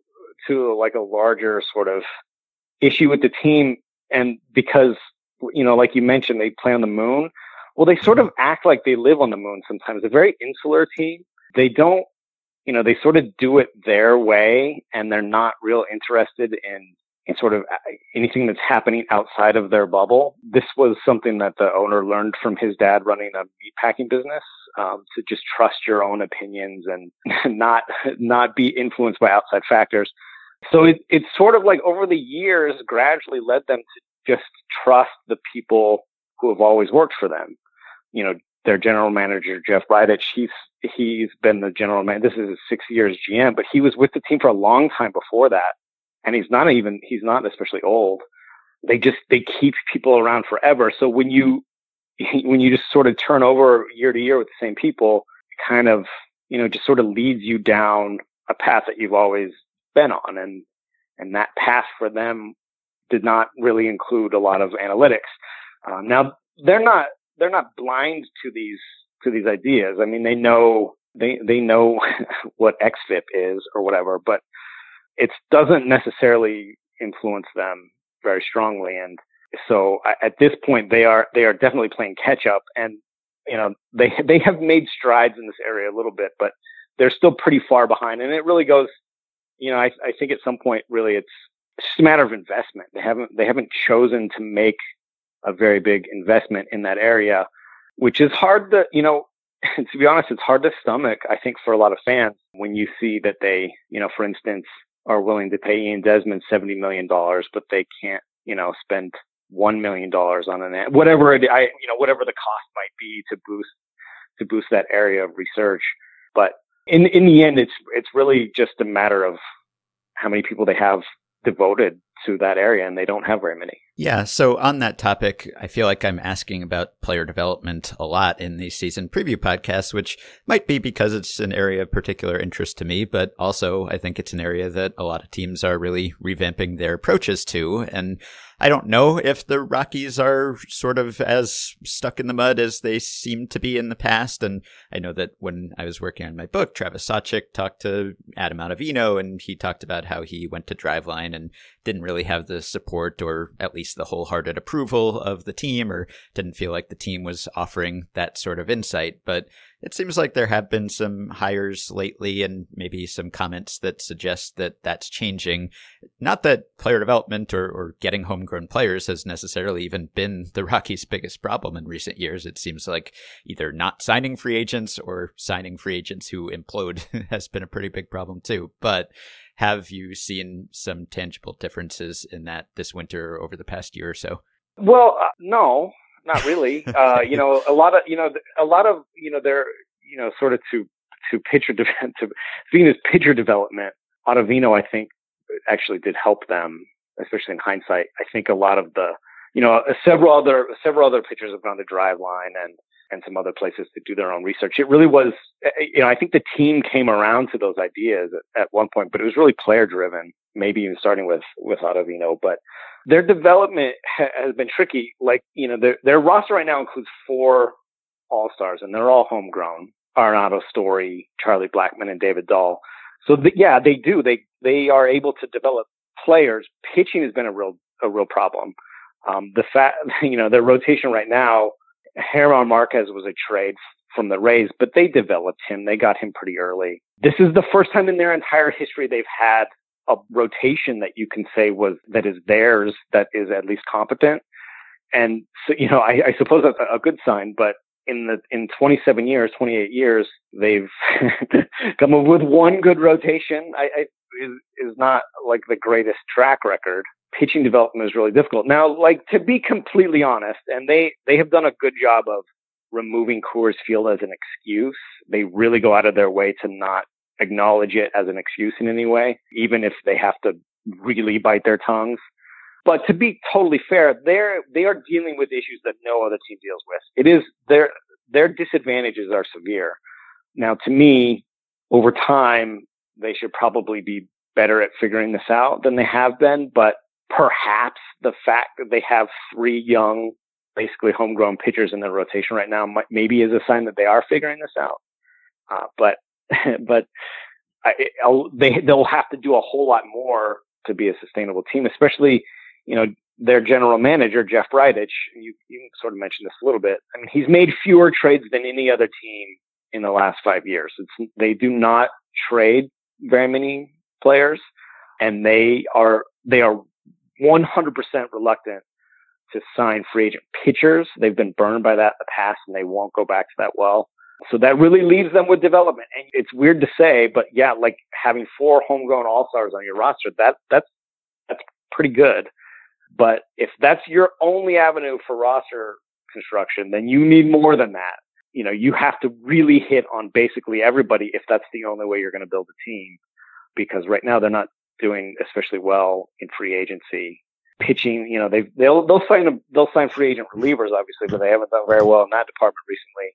to like a larger sort of issue with the team. And because, like you mentioned, they play on the moon. Well, they sort of act like they live on the moon sometimes. A very insular team. They don't, they sort of do it their way, and they're not real interested sort of anything that's happening outside of their bubble. This was something that the owner learned from his dad running a meatpacking business, to just trust your own opinions and not be influenced by outside factors. So it's sort of like over the years gradually led them to just trust the people who have always worked for them. You know, their general manager, Jeff Bridich, he's been the general manager. This is his 6 years GM, but he was with the team for a long time before that. And he's not especially old. They keep people around forever. So when you just sort of turn over year to year with the same people, it kind of, you know, just sort of leads you down a path that you've always been on. And that path for them did not really include a lot of analytics. Now they're not blind to these ideas. I mean, they know what XFIP is or whatever, but it doesn't necessarily influence them very strongly. And so at this point, they are definitely playing catch up. And, you know, they have made strides in this area a little bit, but they're still pretty far behind. And it really goes, you know, I think at some point, really, it's just a matter of investment. They haven't chosen to make a very big investment in that area, which is hard to, you know, to be honest, it's hard to stomach, I think, for a lot of fans when you see that they, you know, for instance, are willing to pay Ian Desmond $70 million, but they can't, you know, spend $1 million on whatever the cost might be to boost that area of research. But in the end, it's really just a matter of how many people they have devoted to that area, and they don't have very many. Yeah. So on that topic, I feel like I'm asking about player development a lot in these season preview podcasts, which might be because it's an area of particular interest to me, but also I think it's an area that a lot of teams are really revamping their approaches to. And I don't know if the Rockies are sort of as stuck in the mud as they seem to be in the past. And I know that when I was working on my book, Travis Sawchik talked to Adam Ottavino, and he talked about how he went to Driveline and didn't really have the support or at least the wholehearted approval of the team, or didn't feel like the team was offering that sort of insight. But it seems like there have been some hires lately and maybe some comments that suggest that that's changing. Not that player development or getting homegrown players has necessarily even been the Rockies' biggest problem in recent years. It seems like either not signing free agents or signing free agents who implode has been a pretty big problem too. But have you seen some tangible differences in that this winter or over the past year or so? Well, no. Not really. You know, a lot of, they're, you know, sort of to pitcher seeing as pitcher development, Ottavino, I think, actually did help them, especially in hindsight. I think a lot of the, you know, several other pitchers have gone to Driveline and some other places to do their own research. It really was, you know, I think the team came around to those ideas at one point, but it was really player driven, maybe even starting with Ottavino. But their development has been tricky. Like, you know, their roster right now includes 4 All-Stars, and they're all homegrown. Arenado, Story, Charlie Blackmon, and David Dahl. So they do. They are able to develop players. Pitching has been a real problem. The fact, you know, their rotation right now, German Marquez was a trade from the Rays, but they developed him. They got him pretty early. This is the first time in their entire history they've had a rotation that you can say that is theirs, that is at least competent. And so, you know, I suppose that's a good sign, but in 28 years, they've come up with one good rotation. Is not like the greatest track record. Pitching development is really difficult. Now, like, to be completely honest, and they have done a good job of removing Coors Field as an excuse. They really go out of their way to not acknowledge it as an excuse in any way, even if they have to really bite their tongues. But to be totally fair, they are dealing with issues that no other team deals with. It is their disadvantages are severe. Now, to me, over time, they should probably be better at figuring this out than they have been. But perhaps the fact that they have 3 young, basically homegrown pitchers in their rotation right now maybe is a sign that they are figuring this out. But they'll have to do a whole lot more to be a sustainable team, especially, you know, their general manager, Jeff Bridich. You sort of mentioned this a little bit. I mean, he's made fewer trades than any other team in the last 5 years. They do not trade very many players, and they are 100% reluctant to sign free agent pitchers. They've been burned by that in the past, and they won't go back to that well. So that really leaves them with development. And it's weird to say, but yeah, like having 4 homegrown all-stars on your roster, that's pretty good. But if that's your only avenue for roster construction, then you need more than that. You know, you have to really hit on basically everybody if that's the only way you're going to build a team. Because right now they're not doing especially well in free agency. Pitching, you know, they'll sign free agent relievers, obviously, but they haven't done very well in that department recently.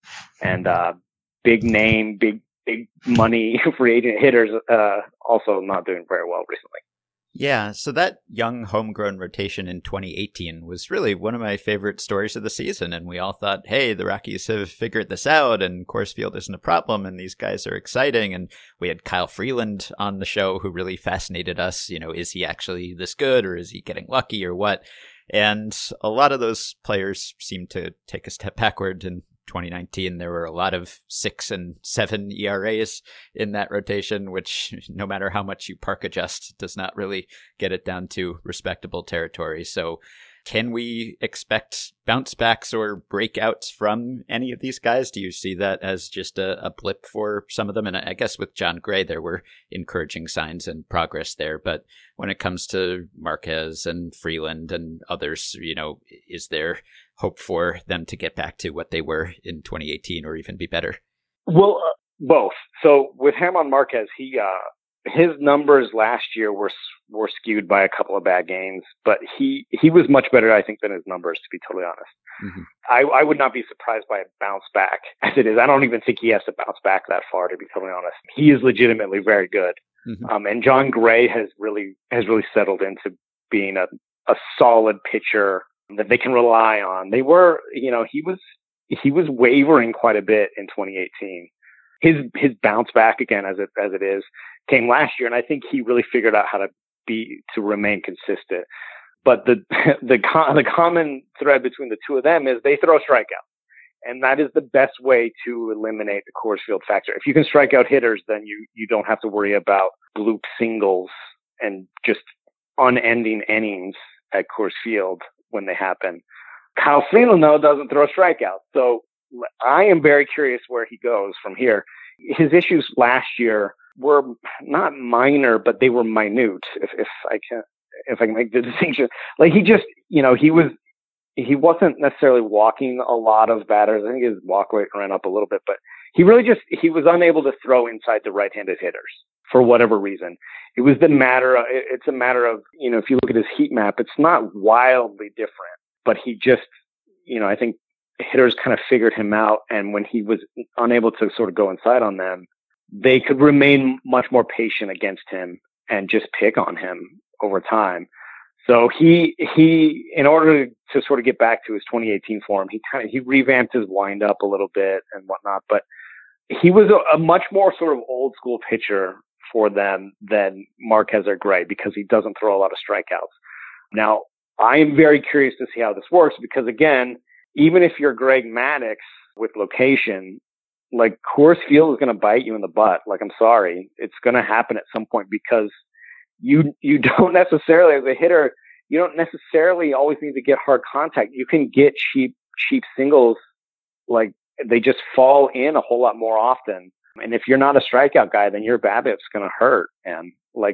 And big name, big money free agent hitters also not doing very well recently. Yeah, so that young homegrown rotation in 2018 was really one of my favorite stories of the season. And we all thought, hey, the Rockies have figured this out and Coors Field isn't a problem and these guys are exciting. And we had Kyle Freeland on the show who really fascinated us. You know, is he actually this good or is he getting lucky or what? And a lot of those players seemed to take a step backward. In 2019, there were a lot of 6 and 7 ERAs in that rotation, which no matter how much you park adjust does not really get it down to respectable territory. So can we expect bounce backs or breakouts from any of these guys? Do you see that as just a blip for some of them? And I guess with Jon Gray, there were encouraging signs and progress there. But when it comes to Marquez and Freeland and others, you know, is there hope for them to get back to what they were in 2018 or even be better? Well, both. So with German Marquez, his numbers last year were skewed by a couple of bad games, but he was much better, I think, than his numbers, to be totally honest. Mm-hmm. I would not be surprised by a bounce back as it is. I don't even think he has to bounce back that far, to be totally honest. He is legitimately very good. Mm-hmm. And Jon Gray has really settled into being a solid pitcher that they can rely on. They were, you know, he was wavering quite a bit in 2018. His bounce back again, as it is, came last year, and I think he really figured out how to remain consistent. But the common thread between the two of them is they throw strikeouts, and that is the best way to eliminate the Coors Field factor. If you can strike out hitters, then you don't have to worry about bloop singles and just unending innings at Coors Field when they happen. Kyle Freeland, though, doesn't throw strikeouts, so I am very curious where he goes from here. His issues last year were not minor, but they were minute. If I can make the distinction, like he just, you know, he wasn't necessarily walking a lot of batters. I think his walk rate ran up a little bit, but he was unable to throw inside the right-handed hitters for whatever reason. It's a matter of, you know, if you look at his heat map, it's not wildly different, but he just, you know, I think hitters kind of figured him out. And when he was unable to sort of go inside on them, they could remain much more patient against him and just pick on him over time. So he, in order to sort of get back to his 2018 form, he revamped his windup a little bit and whatnot, but he was a much more sort of old school pitcher for them than Marquez or Gray because he doesn't throw a lot of strikeouts. Now, I am very curious to see how this works because again, even if you're Greg Maddux with location, like Coors Field is going to bite you in the butt. Like, I'm sorry. It's going to happen at some point because you don't necessarily, as a hitter, you don't necessarily always need to get hard contact. You can get cheap singles. Like they just fall in a whole lot more often. And if you're not a strikeout guy, then your BABIP's going to hurt. And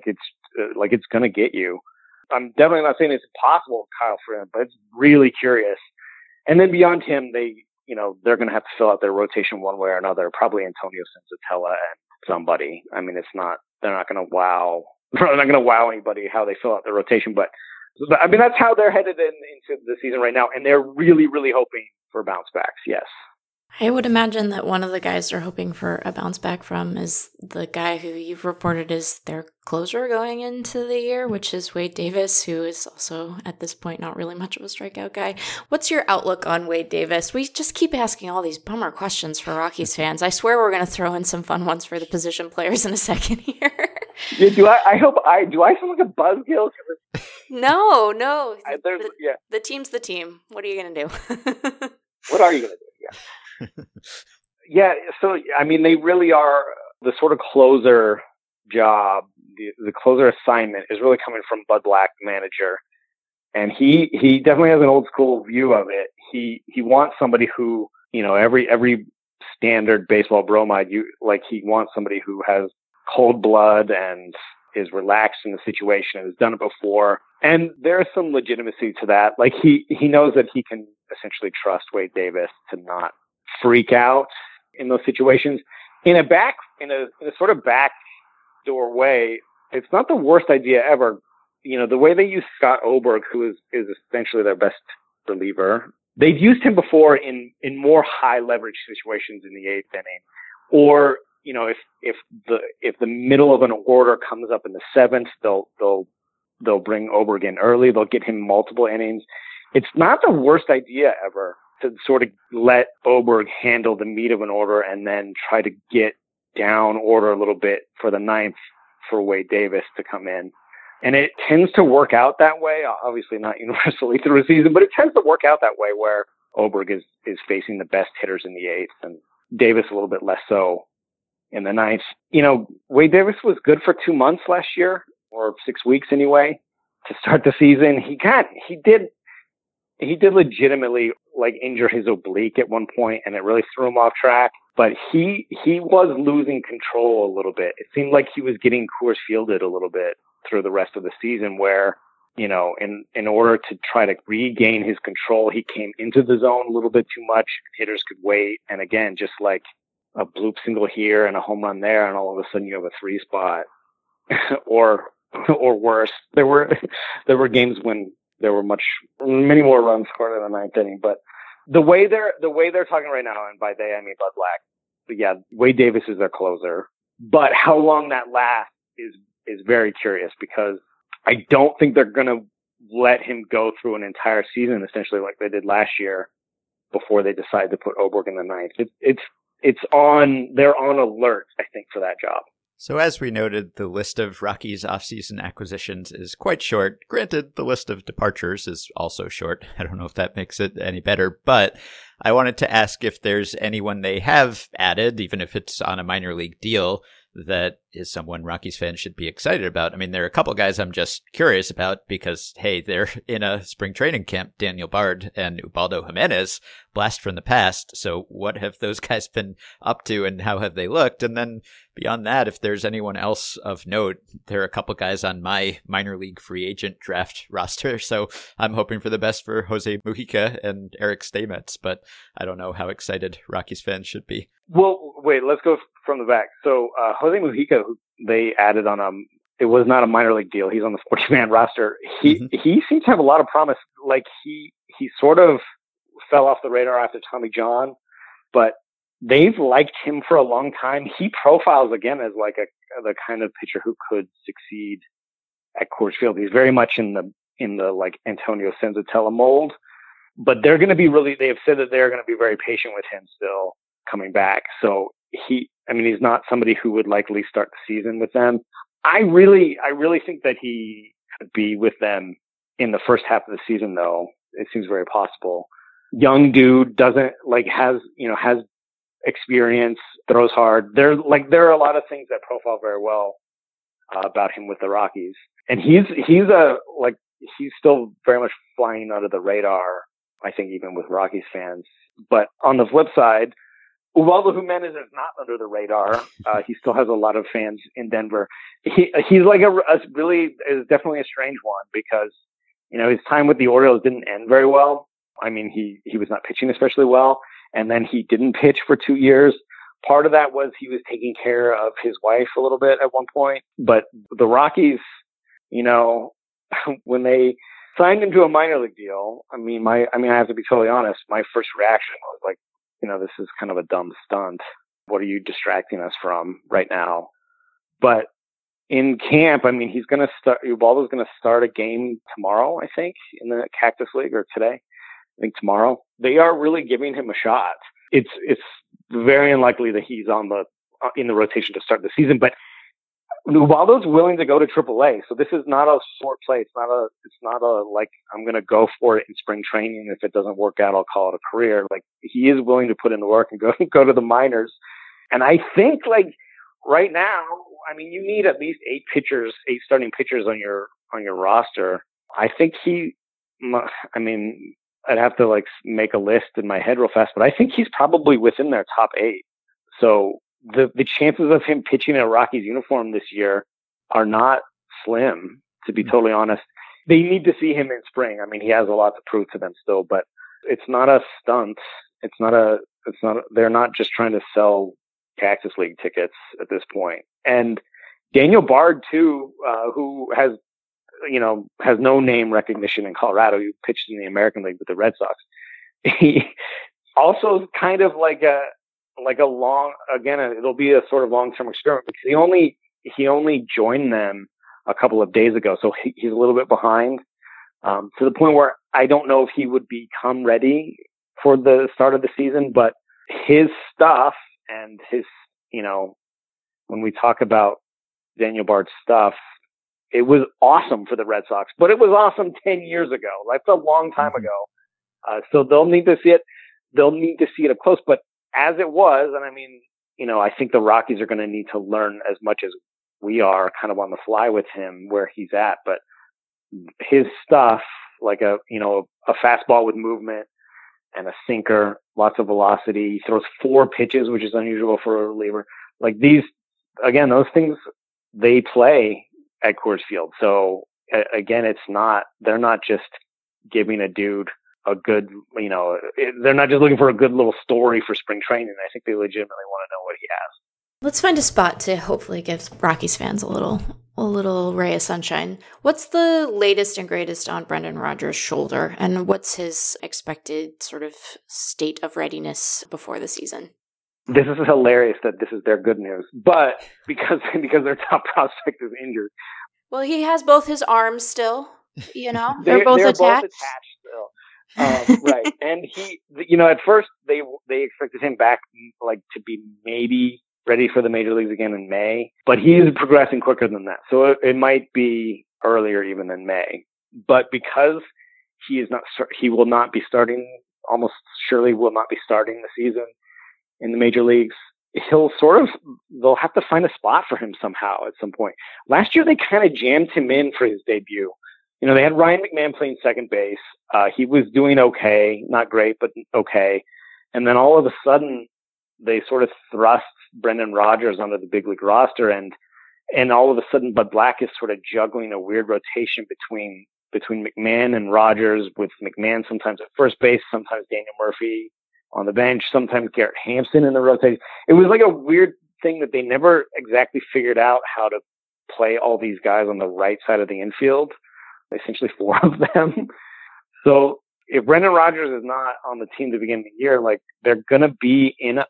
it's going to get you. I'm definitely not saying it's impossible with Kyle Freeland, but it's really curious. And then beyond him, they're going to have to fill out their rotation one way or another. Probably Antonio Senzatella and somebody. I mean, they're not going to wow. They're not going to wow anybody how they fill out their rotation. But I mean, that's how they're headed into the season right now, and they're really, really hoping for bounce backs. Yes. I would imagine that one of the guys they're hoping for a bounce back from is the guy who you've reported is their closer going into the year, which is Wade Davis, who is also at this point not really much of a strikeout guy. What's your outlook on Wade Davis? We just keep asking all these bummer questions for Rockies fans. I swear we're going to throw in some fun ones for the position players in a second here. Yeah, do I sound like a buzzkill? No. The team's the team. What are you going to do? What are you going to do? Yeah. Yeah, so I mean, they really are the sort of closer job, the closer assignment is really coming from Bud Black, the manager. And he definitely has an old school view of it. He wants somebody who, every standard baseball bromide, he wants somebody who has cold blood and is relaxed in the situation and has done it before. And there's some legitimacy to that. Like he knows that he can essentially trust Wade Davis to not freak out in those situations. In a sort of backdoor way, it's not the worst idea ever. The way they use Scott Oberg, who is essentially their best reliever, they've used him before in more high leverage situations in the eighth inning, or if the middle of an order comes up in the seventh, they'll bring Oberg in early. They'll get him multiple innings. It's not the worst idea ever to sort of let Oberg handle the meat of an order and then try to get down order a little bit for the ninth for Wade Davis to come in. And it tends to work out that way, obviously not universally through a season, but it tends to work out that way where Oberg is facing the best hitters in the eighth and Davis a little bit less so in the ninth. Wade Davis was good for 2 months last year, or 6 weeks anyway, to start the season. He did legitimately injure his oblique at one point, and it really threw him off track. But he was losing control a little bit. It seemed like he was getting Coors Fielded a little bit through the rest of the season, where, in order to try to regain his control, he came into the zone a little bit too much. Hitters could wait. And again, just like a bloop single here and a home run there, and all of a sudden you have a 3 spot or worse. There were games when there were many more runs scored in the ninth inning, but the way they're talking right now, and by they I mean Bud Black, but yeah, Wade Davis is their closer. But how long that lasts is very curious, because I don't think they're going to let him go through an entire season, essentially like they did last year, before they decide to put Oberg in the ninth. They're on alert, I think, for that job. So as we noted, the list of Rockies offseason acquisitions is quite short. Granted, the list of departures is also short. I don't know if that makes it any better, but I wanted to ask if there's anyone they have added, even if it's on a minor league deal, that is someone Rockies fans should be excited about. I mean, there are a couple guys I'm just curious about because, hey, they're in a spring training camp, Daniel Bard and Ubaldo Jimenez, blast from the past. So what have those guys been up to and how have they looked? And then beyond that, if there's anyone else of note, there are a couple guys on my minor league free agent draft roster. So I'm hoping for the best for Jose Mujica and Eric Stamets, but I don't know how excited Rockies fans should be. Well, wait, let's go from the back. So Jose Mujica, who they added on it was not a minor league deal. He's on the 40-man roster. He seems to have a lot of promise. Like he sort of fell off the radar after Tommy John, but they've liked him for a long time. He profiles again as like the kind of pitcher who could succeed at Coors Field. He's very much in the like Antonio Senzatella mold, but they're going to be they have said that they're going to be very patient with him still coming back. So he's not somebody who would likely start the season with them. I really think that he could be with them in the first half of the season, though. It seems very possible. Young dude has experience, throws hard. There are a lot of things that profile very well about him with the Rockies. And he's still very much flying under the radar, I think, even with Rockies fans. But on the flip side, Ubaldo Jimenez is not under the radar. He still has a lot of fans in Denver. He's like is definitely a strange one because, his time with the Orioles didn't end very well. I mean, he was not pitching especially well, and then he didn't pitch for 2 years. Part of that was he was taking care of his wife a little bit at one point. But the Rockies, when they signed him to a minor league deal, I have to be totally honest. My first reaction was like, this is kind of a dumb stunt. What are you distracting us from right now? But in camp, Ubaldo's going to start a game tomorrow, I think, in the Cactus League, or today. I think tomorrow. They are really giving him a shot. It's very unlikely that he's in the rotation to start the season, but Ubaldo's willing to go to AAA. So this is not a short play. It's not a like, I'm going to go for it in spring training. If it doesn't work out, I'll call it a career. Like, he is willing to put in the work and go to the minors. And I think, like, right now, I mean, you need at least 8 starting pitchers on your roster. I think I'd have to make a list in my head real fast, but I think he's probably within their top 8. So the chances of him pitching in a Rockies uniform this year are not slim, to be totally honest. They need to see him in spring. I mean, he has a lot to prove to them still, but it's not a stunt. They're not just trying to sell Cactus League tickets at this point. And Daniel Bard too, who has no name recognition in Colorado. He pitched in the American League with the Red Sox. He also kind of it'll be a sort of long-term experiment because he only joined them a couple of days ago. So he's a little bit behind, to the point where I don't know if he would become ready for the start of the season, but his stuff and his, when we talk about Daniel Bard's stuff, it was awesome for the Red Sox, but it was awesome 10 years ago. That's a long time ago. So they'll need to see it. They'll need to see it up close, but as it was, and I mean, I think the Rockies are going to need to learn as much as we are kind of on the fly with him where he's at, but his stuff, like a fastball with movement and a sinker, lots of velocity. He throws 4 pitches, which is unusual for a reliever. Like these, again, those things, they play at Coors Field. So again, they're not just giving a dude a good, they're not just looking for a good little story for spring training. I think they legitimately want to know what he has. Let's find a spot to hopefully give Rockies fans a little ray of sunshine. What's the latest and greatest on Brendan Rodgers' shoulder, and what's his expected sort of state of readiness before the season? This is hilarious that this is their good news, but because their top prospect is injured. Well, he has both his arms still, they're both attached. Both attached still. Right. And he, at first they expected him back to be maybe ready for the major leagues again in May, but he is progressing quicker than that. So it might be earlier even than May, but because he will not be starting, almost surely will not be starting the season in the major leagues. They'll have to find a spot for him somehow at some point. Last year, they kind of jammed him in for his debut. They had Ryan McMahon playing second base. He was doing okay, not great, but okay. And then all of a sudden, they sort of thrust Brendan Rodgers onto the big league roster, and all of a sudden, Bud Black is sort of juggling a weird rotation between McMahon and Rodgers, with McMahon sometimes at first base, sometimes Daniel Murphy on the bench, sometimes Garrett Hampson in the rotation. It was like a weird thing that they never exactly figured out how to play all these guys on the right side of the infield, essentially 4 of them. So if Brendan Rodgers is not on the team to begin the year, they're going to be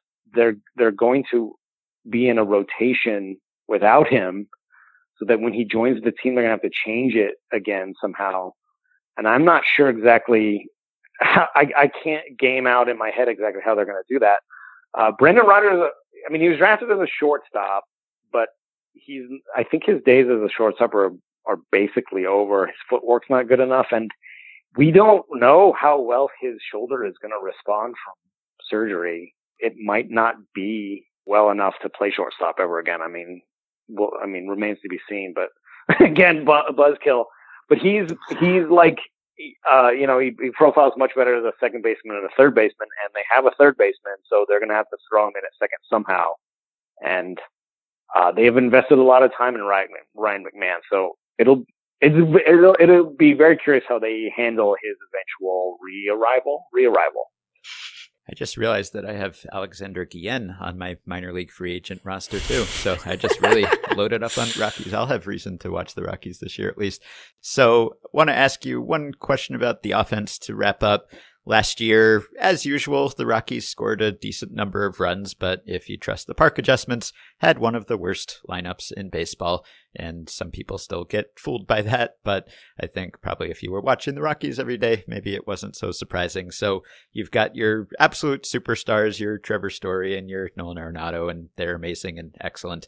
in a rotation without him, so that when he joins the team, they're going to have to change it again somehow. And I'm not sure exactly how, I can't game out in my head exactly how they're going to do that. Brendan Rodgers, he was drafted as a shortstop, but I think his days as a shortstop are basically over. His footwork's not good enough, and we don't know how well his shoulder is going to respond from surgery. It might not be well enough to play shortstop ever again. Remains to be seen, but again, buzzkill. But he's like, he profiles much better as a second baseman and a third baseman, and they have a third baseman, so they're going to have to throw him in at second somehow. And they have invested a lot of time in Ryan McMahon, so it'll be very curious how they handle his eventual rearrival. I just realized that I have Alexander Guillen on my minor league free agent roster too. So I just really loaded up on Rockies. I'll have reason to watch the Rockies this year at least. So I want to ask you one question about the offense to wrap up. Last year, as usual, the Rockies scored a decent number of runs, but if you trust the park adjustments, had one of the worst lineups in baseball. And some people still get fooled by that, but I think probably if you were watching the Rockies every day, maybe it wasn't so surprising. So you've got your absolute superstars, your Trevor Story and your Nolan Arenado, and they're amazing and excellent.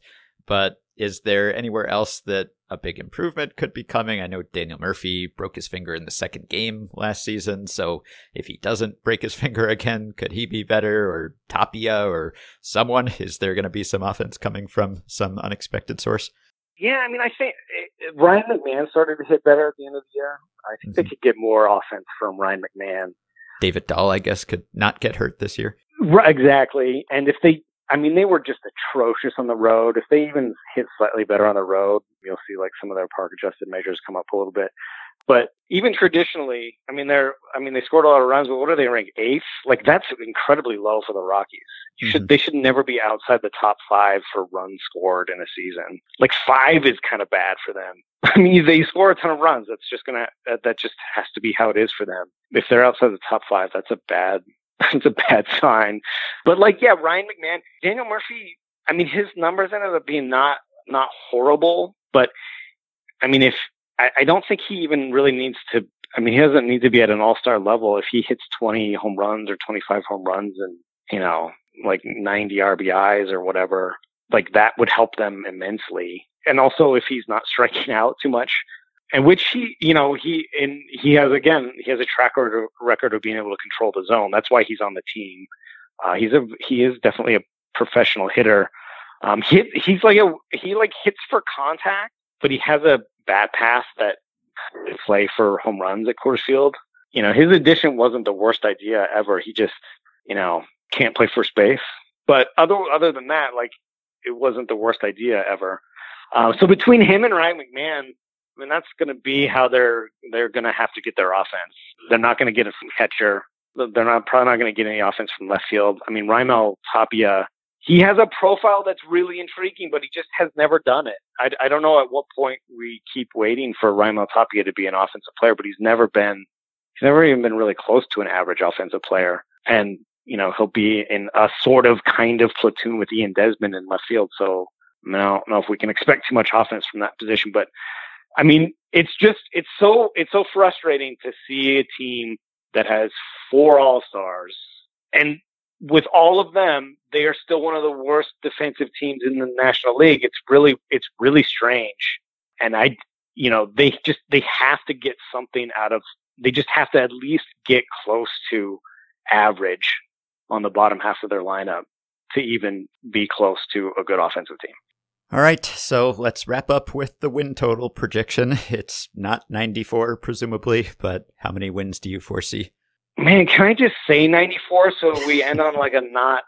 but is there anywhere else that a big improvement could be coming? I know Daniel Murphy broke his finger in the second game last season, so if he doesn't break his finger again, could he be better? Or Tapia or someone? Is there going to be some offense coming from some unexpected source? Yeah, I mean, I think Ryan McMahon started to hit better at the end of the year. I think they could get more offense from Ryan McMahon. David Dahl, I guess, could not get hurt this year. Right, exactly. And if they were just atrocious on the road. If they even hit slightly better on the road, you'll see like some of their park adjusted measures come up a little bit. But even traditionally, they scored a lot of runs, but what are they ranked? 8th? Like that's incredibly low for the Rockies. They should never be outside the top 5 for runs scored in a season. Like 5 is kind of bad for them. I mean, they score a ton of runs. That just has to be how it is for them. If they're outside the top 5, that's a bad sign. But Ryan McMahon, Daniel Murphy, I mean, his numbers ended up being not horrible, but I mean, I don't think he even really needs to, he doesn't need to be at an all-star level. If he hits 20 home runs or 25 home runs and, 90 RBIs or whatever, like that would help them immensely. And also if he's not striking out too much, and which he has a track record of being able to control the zone. That's why he's on the team. He is definitely a professional hitter. He hits for contact, but he has a bat path that play for home runs at Coors Field. His addition wasn't the worst idea ever. He just, can't play first base. But other than that, it wasn't the worst idea ever. So between him and Ryan McMahon, that's going to be how they're going to have to get their offense. They're not going to get it from catcher. They're probably not going to get any offense from left field. I mean, Raimel Tapia, he has a profile that's really intriguing, but he just has never done it. I don't know at what point we keep waiting for Raimel Tapia to be an offensive player, but he's never even been really close to an average offensive player. And, he'll be in a sort of kind of platoon with Ian Desmond in left field. So I don't know if we can expect too much offense from that position, but I mean, it's so frustrating to see a team that has 4 all-stars, and with all of them, they are still one of the worst defensive teams in the National League. It's really strange. And they have to get something they just have to at least get close to average on the bottom half of their lineup to even be close to a good offensive team. All right, so let's wrap up with the win total prediction. It's not 94, presumably, but how many wins do you foresee? Man, can I just say 94 so we end on a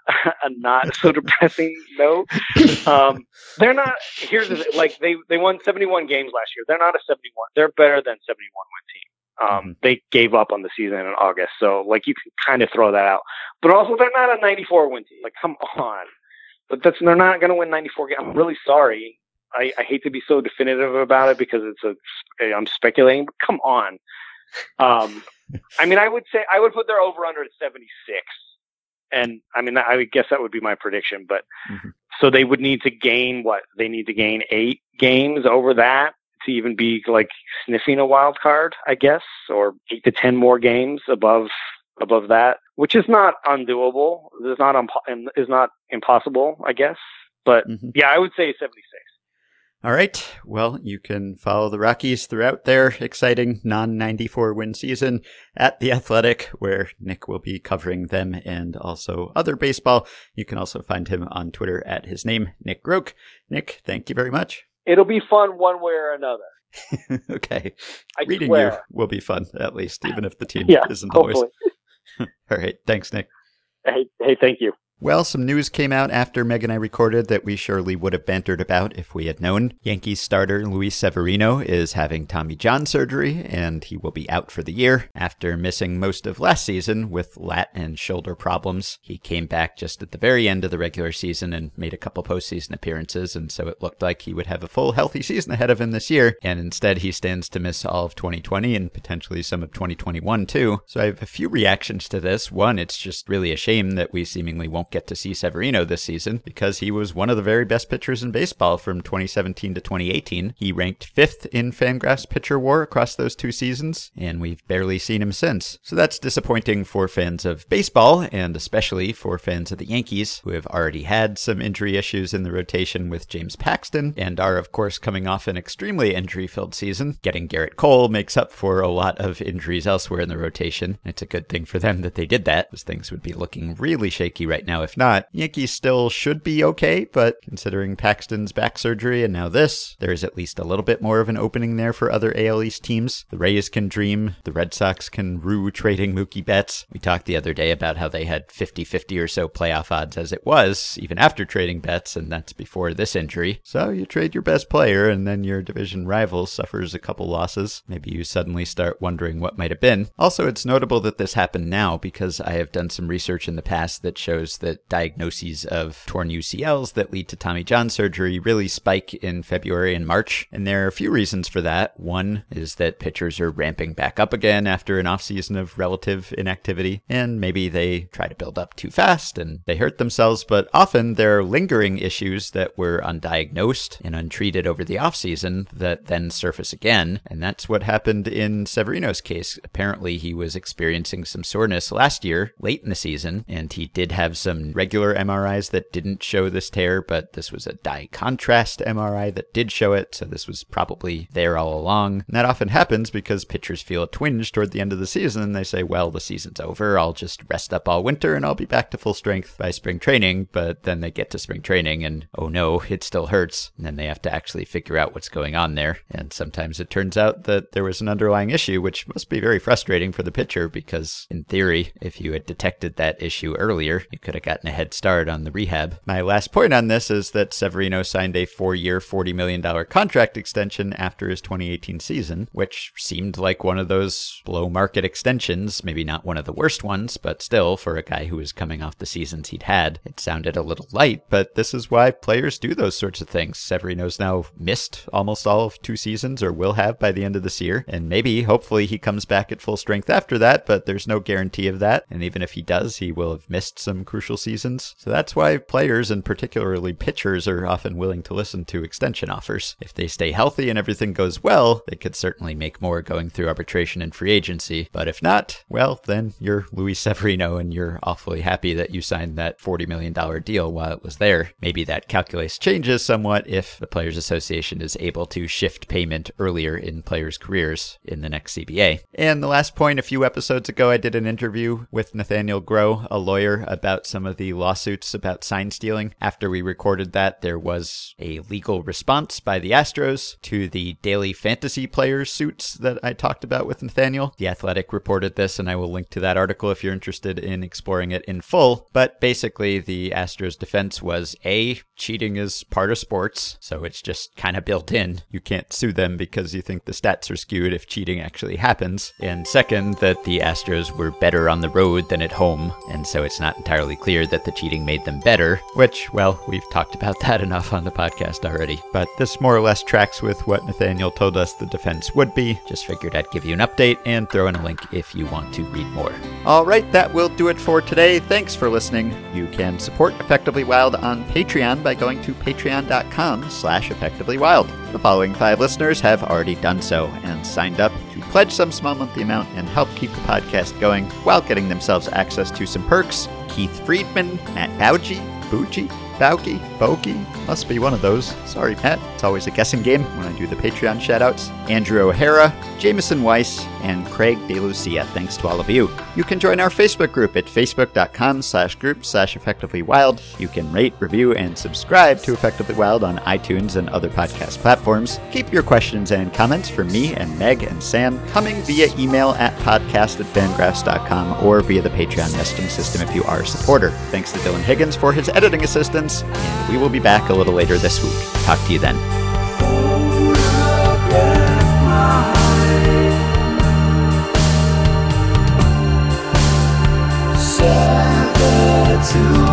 not so depressing note? They're not. Here's the thing, they won 71 games last year. They're not a 71. They're better than 71 win team. They gave up on the season in August, so you can kind of throw that out. But also, they're not a 94 win team. Come on. But they're not going to win 94 games. I'm really sorry. I hate to be so definitive about it because I'm speculating, but come on. I would put their over-under at 76. And I would guess that would be my prediction, but so they would need to gain they need to gain 8 games over that to even be sniffing a wild card, I guess, or 8 to 10 more games above that, which is not undoable. Is not impossible, I guess. But yeah, I would say 76. All right. Well, you can follow the Rockies throughout their exciting non-94 win season at The Athletic, where Nick will be covering them and also other baseball. You can also find him on Twitter at his name, Nick Groke. Nick, thank you very much. It'll be fun one way or another. Okay. I Reading swear. you will be fun, at least, even if the team isn't hopefully. always. All right. Thanks, Nick. Hey, thank you. Well, some news came out after Meg and I recorded that we surely would have bantered about if we had known. Yankees starter Luis Severino is having Tommy John surgery, and he will be out for the year. After missing most of last season with lat and shoulder problems, he came back just at the very end of the regular season and made a couple postseason appearances, and so it looked like he would have a full, healthy season ahead of him this year, and instead he stands to miss all of 2020 and potentially some of 2021 too. So I have a few reactions to this. One, it's just really a shame that we seemingly won't won't get to see Severino this season because he was one of the very best pitchers in baseball from 2017 to 2018. He ranked 5th in Fangraphs pitcher WAR across those 2 seasons, and we've barely seen him since. So that's disappointing for fans of baseball, and especially for fans of the Yankees, who have already had some injury issues in the rotation with James Paxton, and are, of course, coming off an extremely injury-filled season. Getting Garrett Cole makes up for a lot of injuries elsewhere in the rotation. It's a good thing for them that they did that, because things would be looking really shaky right now if not. Yankees still should be okay, but considering Paxton's back surgery and now this, there is at least a little bit more of an opening there for other AL East teams. The Rays can dream. The Red Sox can rue trading Mookie Betts. We talked the other day about how they had 50-50 or so playoff odds as it was, even after trading Betts, and that's before this injury. So you trade your best player, and then your division rival suffers a couple losses. Maybe you suddenly start wondering what might have been. Also, it's notable that this happened now because I have done some research in the past that shows that diagnoses of torn UCLs that lead to Tommy John surgery really spike in February and March, and there are a few reasons for that. One is that pitchers are ramping back up again after an offseason of relative inactivity, and maybe they try to build up too fast and they hurt themselves, but often there are lingering issues that were undiagnosed and untreated over the offseason that then surface again, and that's what happened in Severino's case. Apparently he was experiencing some soreness last year, late in the season, and he did have some regular MRIs that didn't show this tear, but this was a dye contrast MRI that did show it, so this was probably there all along. And that often happens because pitchers feel a twinge toward the end of the season, and they say, well, the season's over, I'll just rest up all winter and I'll be back to full strength by spring training, but then they get to spring training and, oh no, it still hurts, and then they have to actually figure out what's going on there. And sometimes it turns out that there was an underlying issue, which must be very frustrating for the pitcher because, in theory, if you had detected that issue earlier, you could have gotten a head start on the rehab. My last point on this is that Severino signed a 4-year, $40 million contract extension after his 2018 season, which seemed like one of those below-market extensions, maybe not one of the worst ones, but still, for a guy who was coming off the seasons he'd had, it sounded a little light, but this is why players do those sorts of things. Severino's now missed almost all of 2 seasons, or will have by the end of this year, and maybe, hopefully, he comes back at full strength after that, but there's no guarantee of that, and even if he does, he will have missed some crucial seasons. So that's why players, and particularly pitchers, are often willing to listen to extension offers. If they stay healthy and everything goes well, they could certainly make more going through arbitration and free agency, but if not, well, then you're Luis Severino and you're awfully happy that you signed that $40 million deal while it was there. Maybe that calculus changes somewhat if the Players Association is able to shift payment earlier in players' careers in the next CBA. And the last point, a few episodes ago, I did an interview with Nathaniel Groh, a lawyer, about some of the lawsuits about sign stealing. After we recorded that, there was a legal response by the Astros to the daily fantasy players suits that I talked about with Nathaniel. The Athletic reported this, and I will link to that article if you're interested in exploring it in full. But basically, the Astros defense was A, cheating is part of sports, so it's just kind of built in. You can't sue them because you think the stats are skewed if cheating actually happens. And second, that the Astros were better on the road than at home, and so it's not entirely clear that the cheating made them better, which, well, we've talked about that enough on the podcast already. But this more or less tracks with what Nathaniel told us the defense would be. Just figured I'd give you an update and throw in a link if you want to read more. All right, that will do it for today. Thanks for listening. You can support Effectively Wild on Patreon by going to patreon.com/effectivelywild. The following 5 listeners have already done so and signed up to pledge some small monthly amount and help keep the podcast going while getting themselves access to some perks. Keith Friedman, Matt Bauchi, Bauki, must be one of those. Sorry, Matt. It's always a guessing game when I do the Patreon shoutouts. Andrew O'Hara, Jameson Weiss, and Craig DeLucia. Thanks to all of you. You can join our Facebook group at facebook.com/group/effectivelywild. You can rate, review, and subscribe to Effectively Wild on iTunes and other podcast platforms. Keep your questions and comments for me and Meg and Sam coming via email at podcast@fangraphs.com or via the Patreon messaging system if you are a supporter. Thanks to Dylan Higgins for his editing assistance, and we will be back a little later this week. Talk to you then. To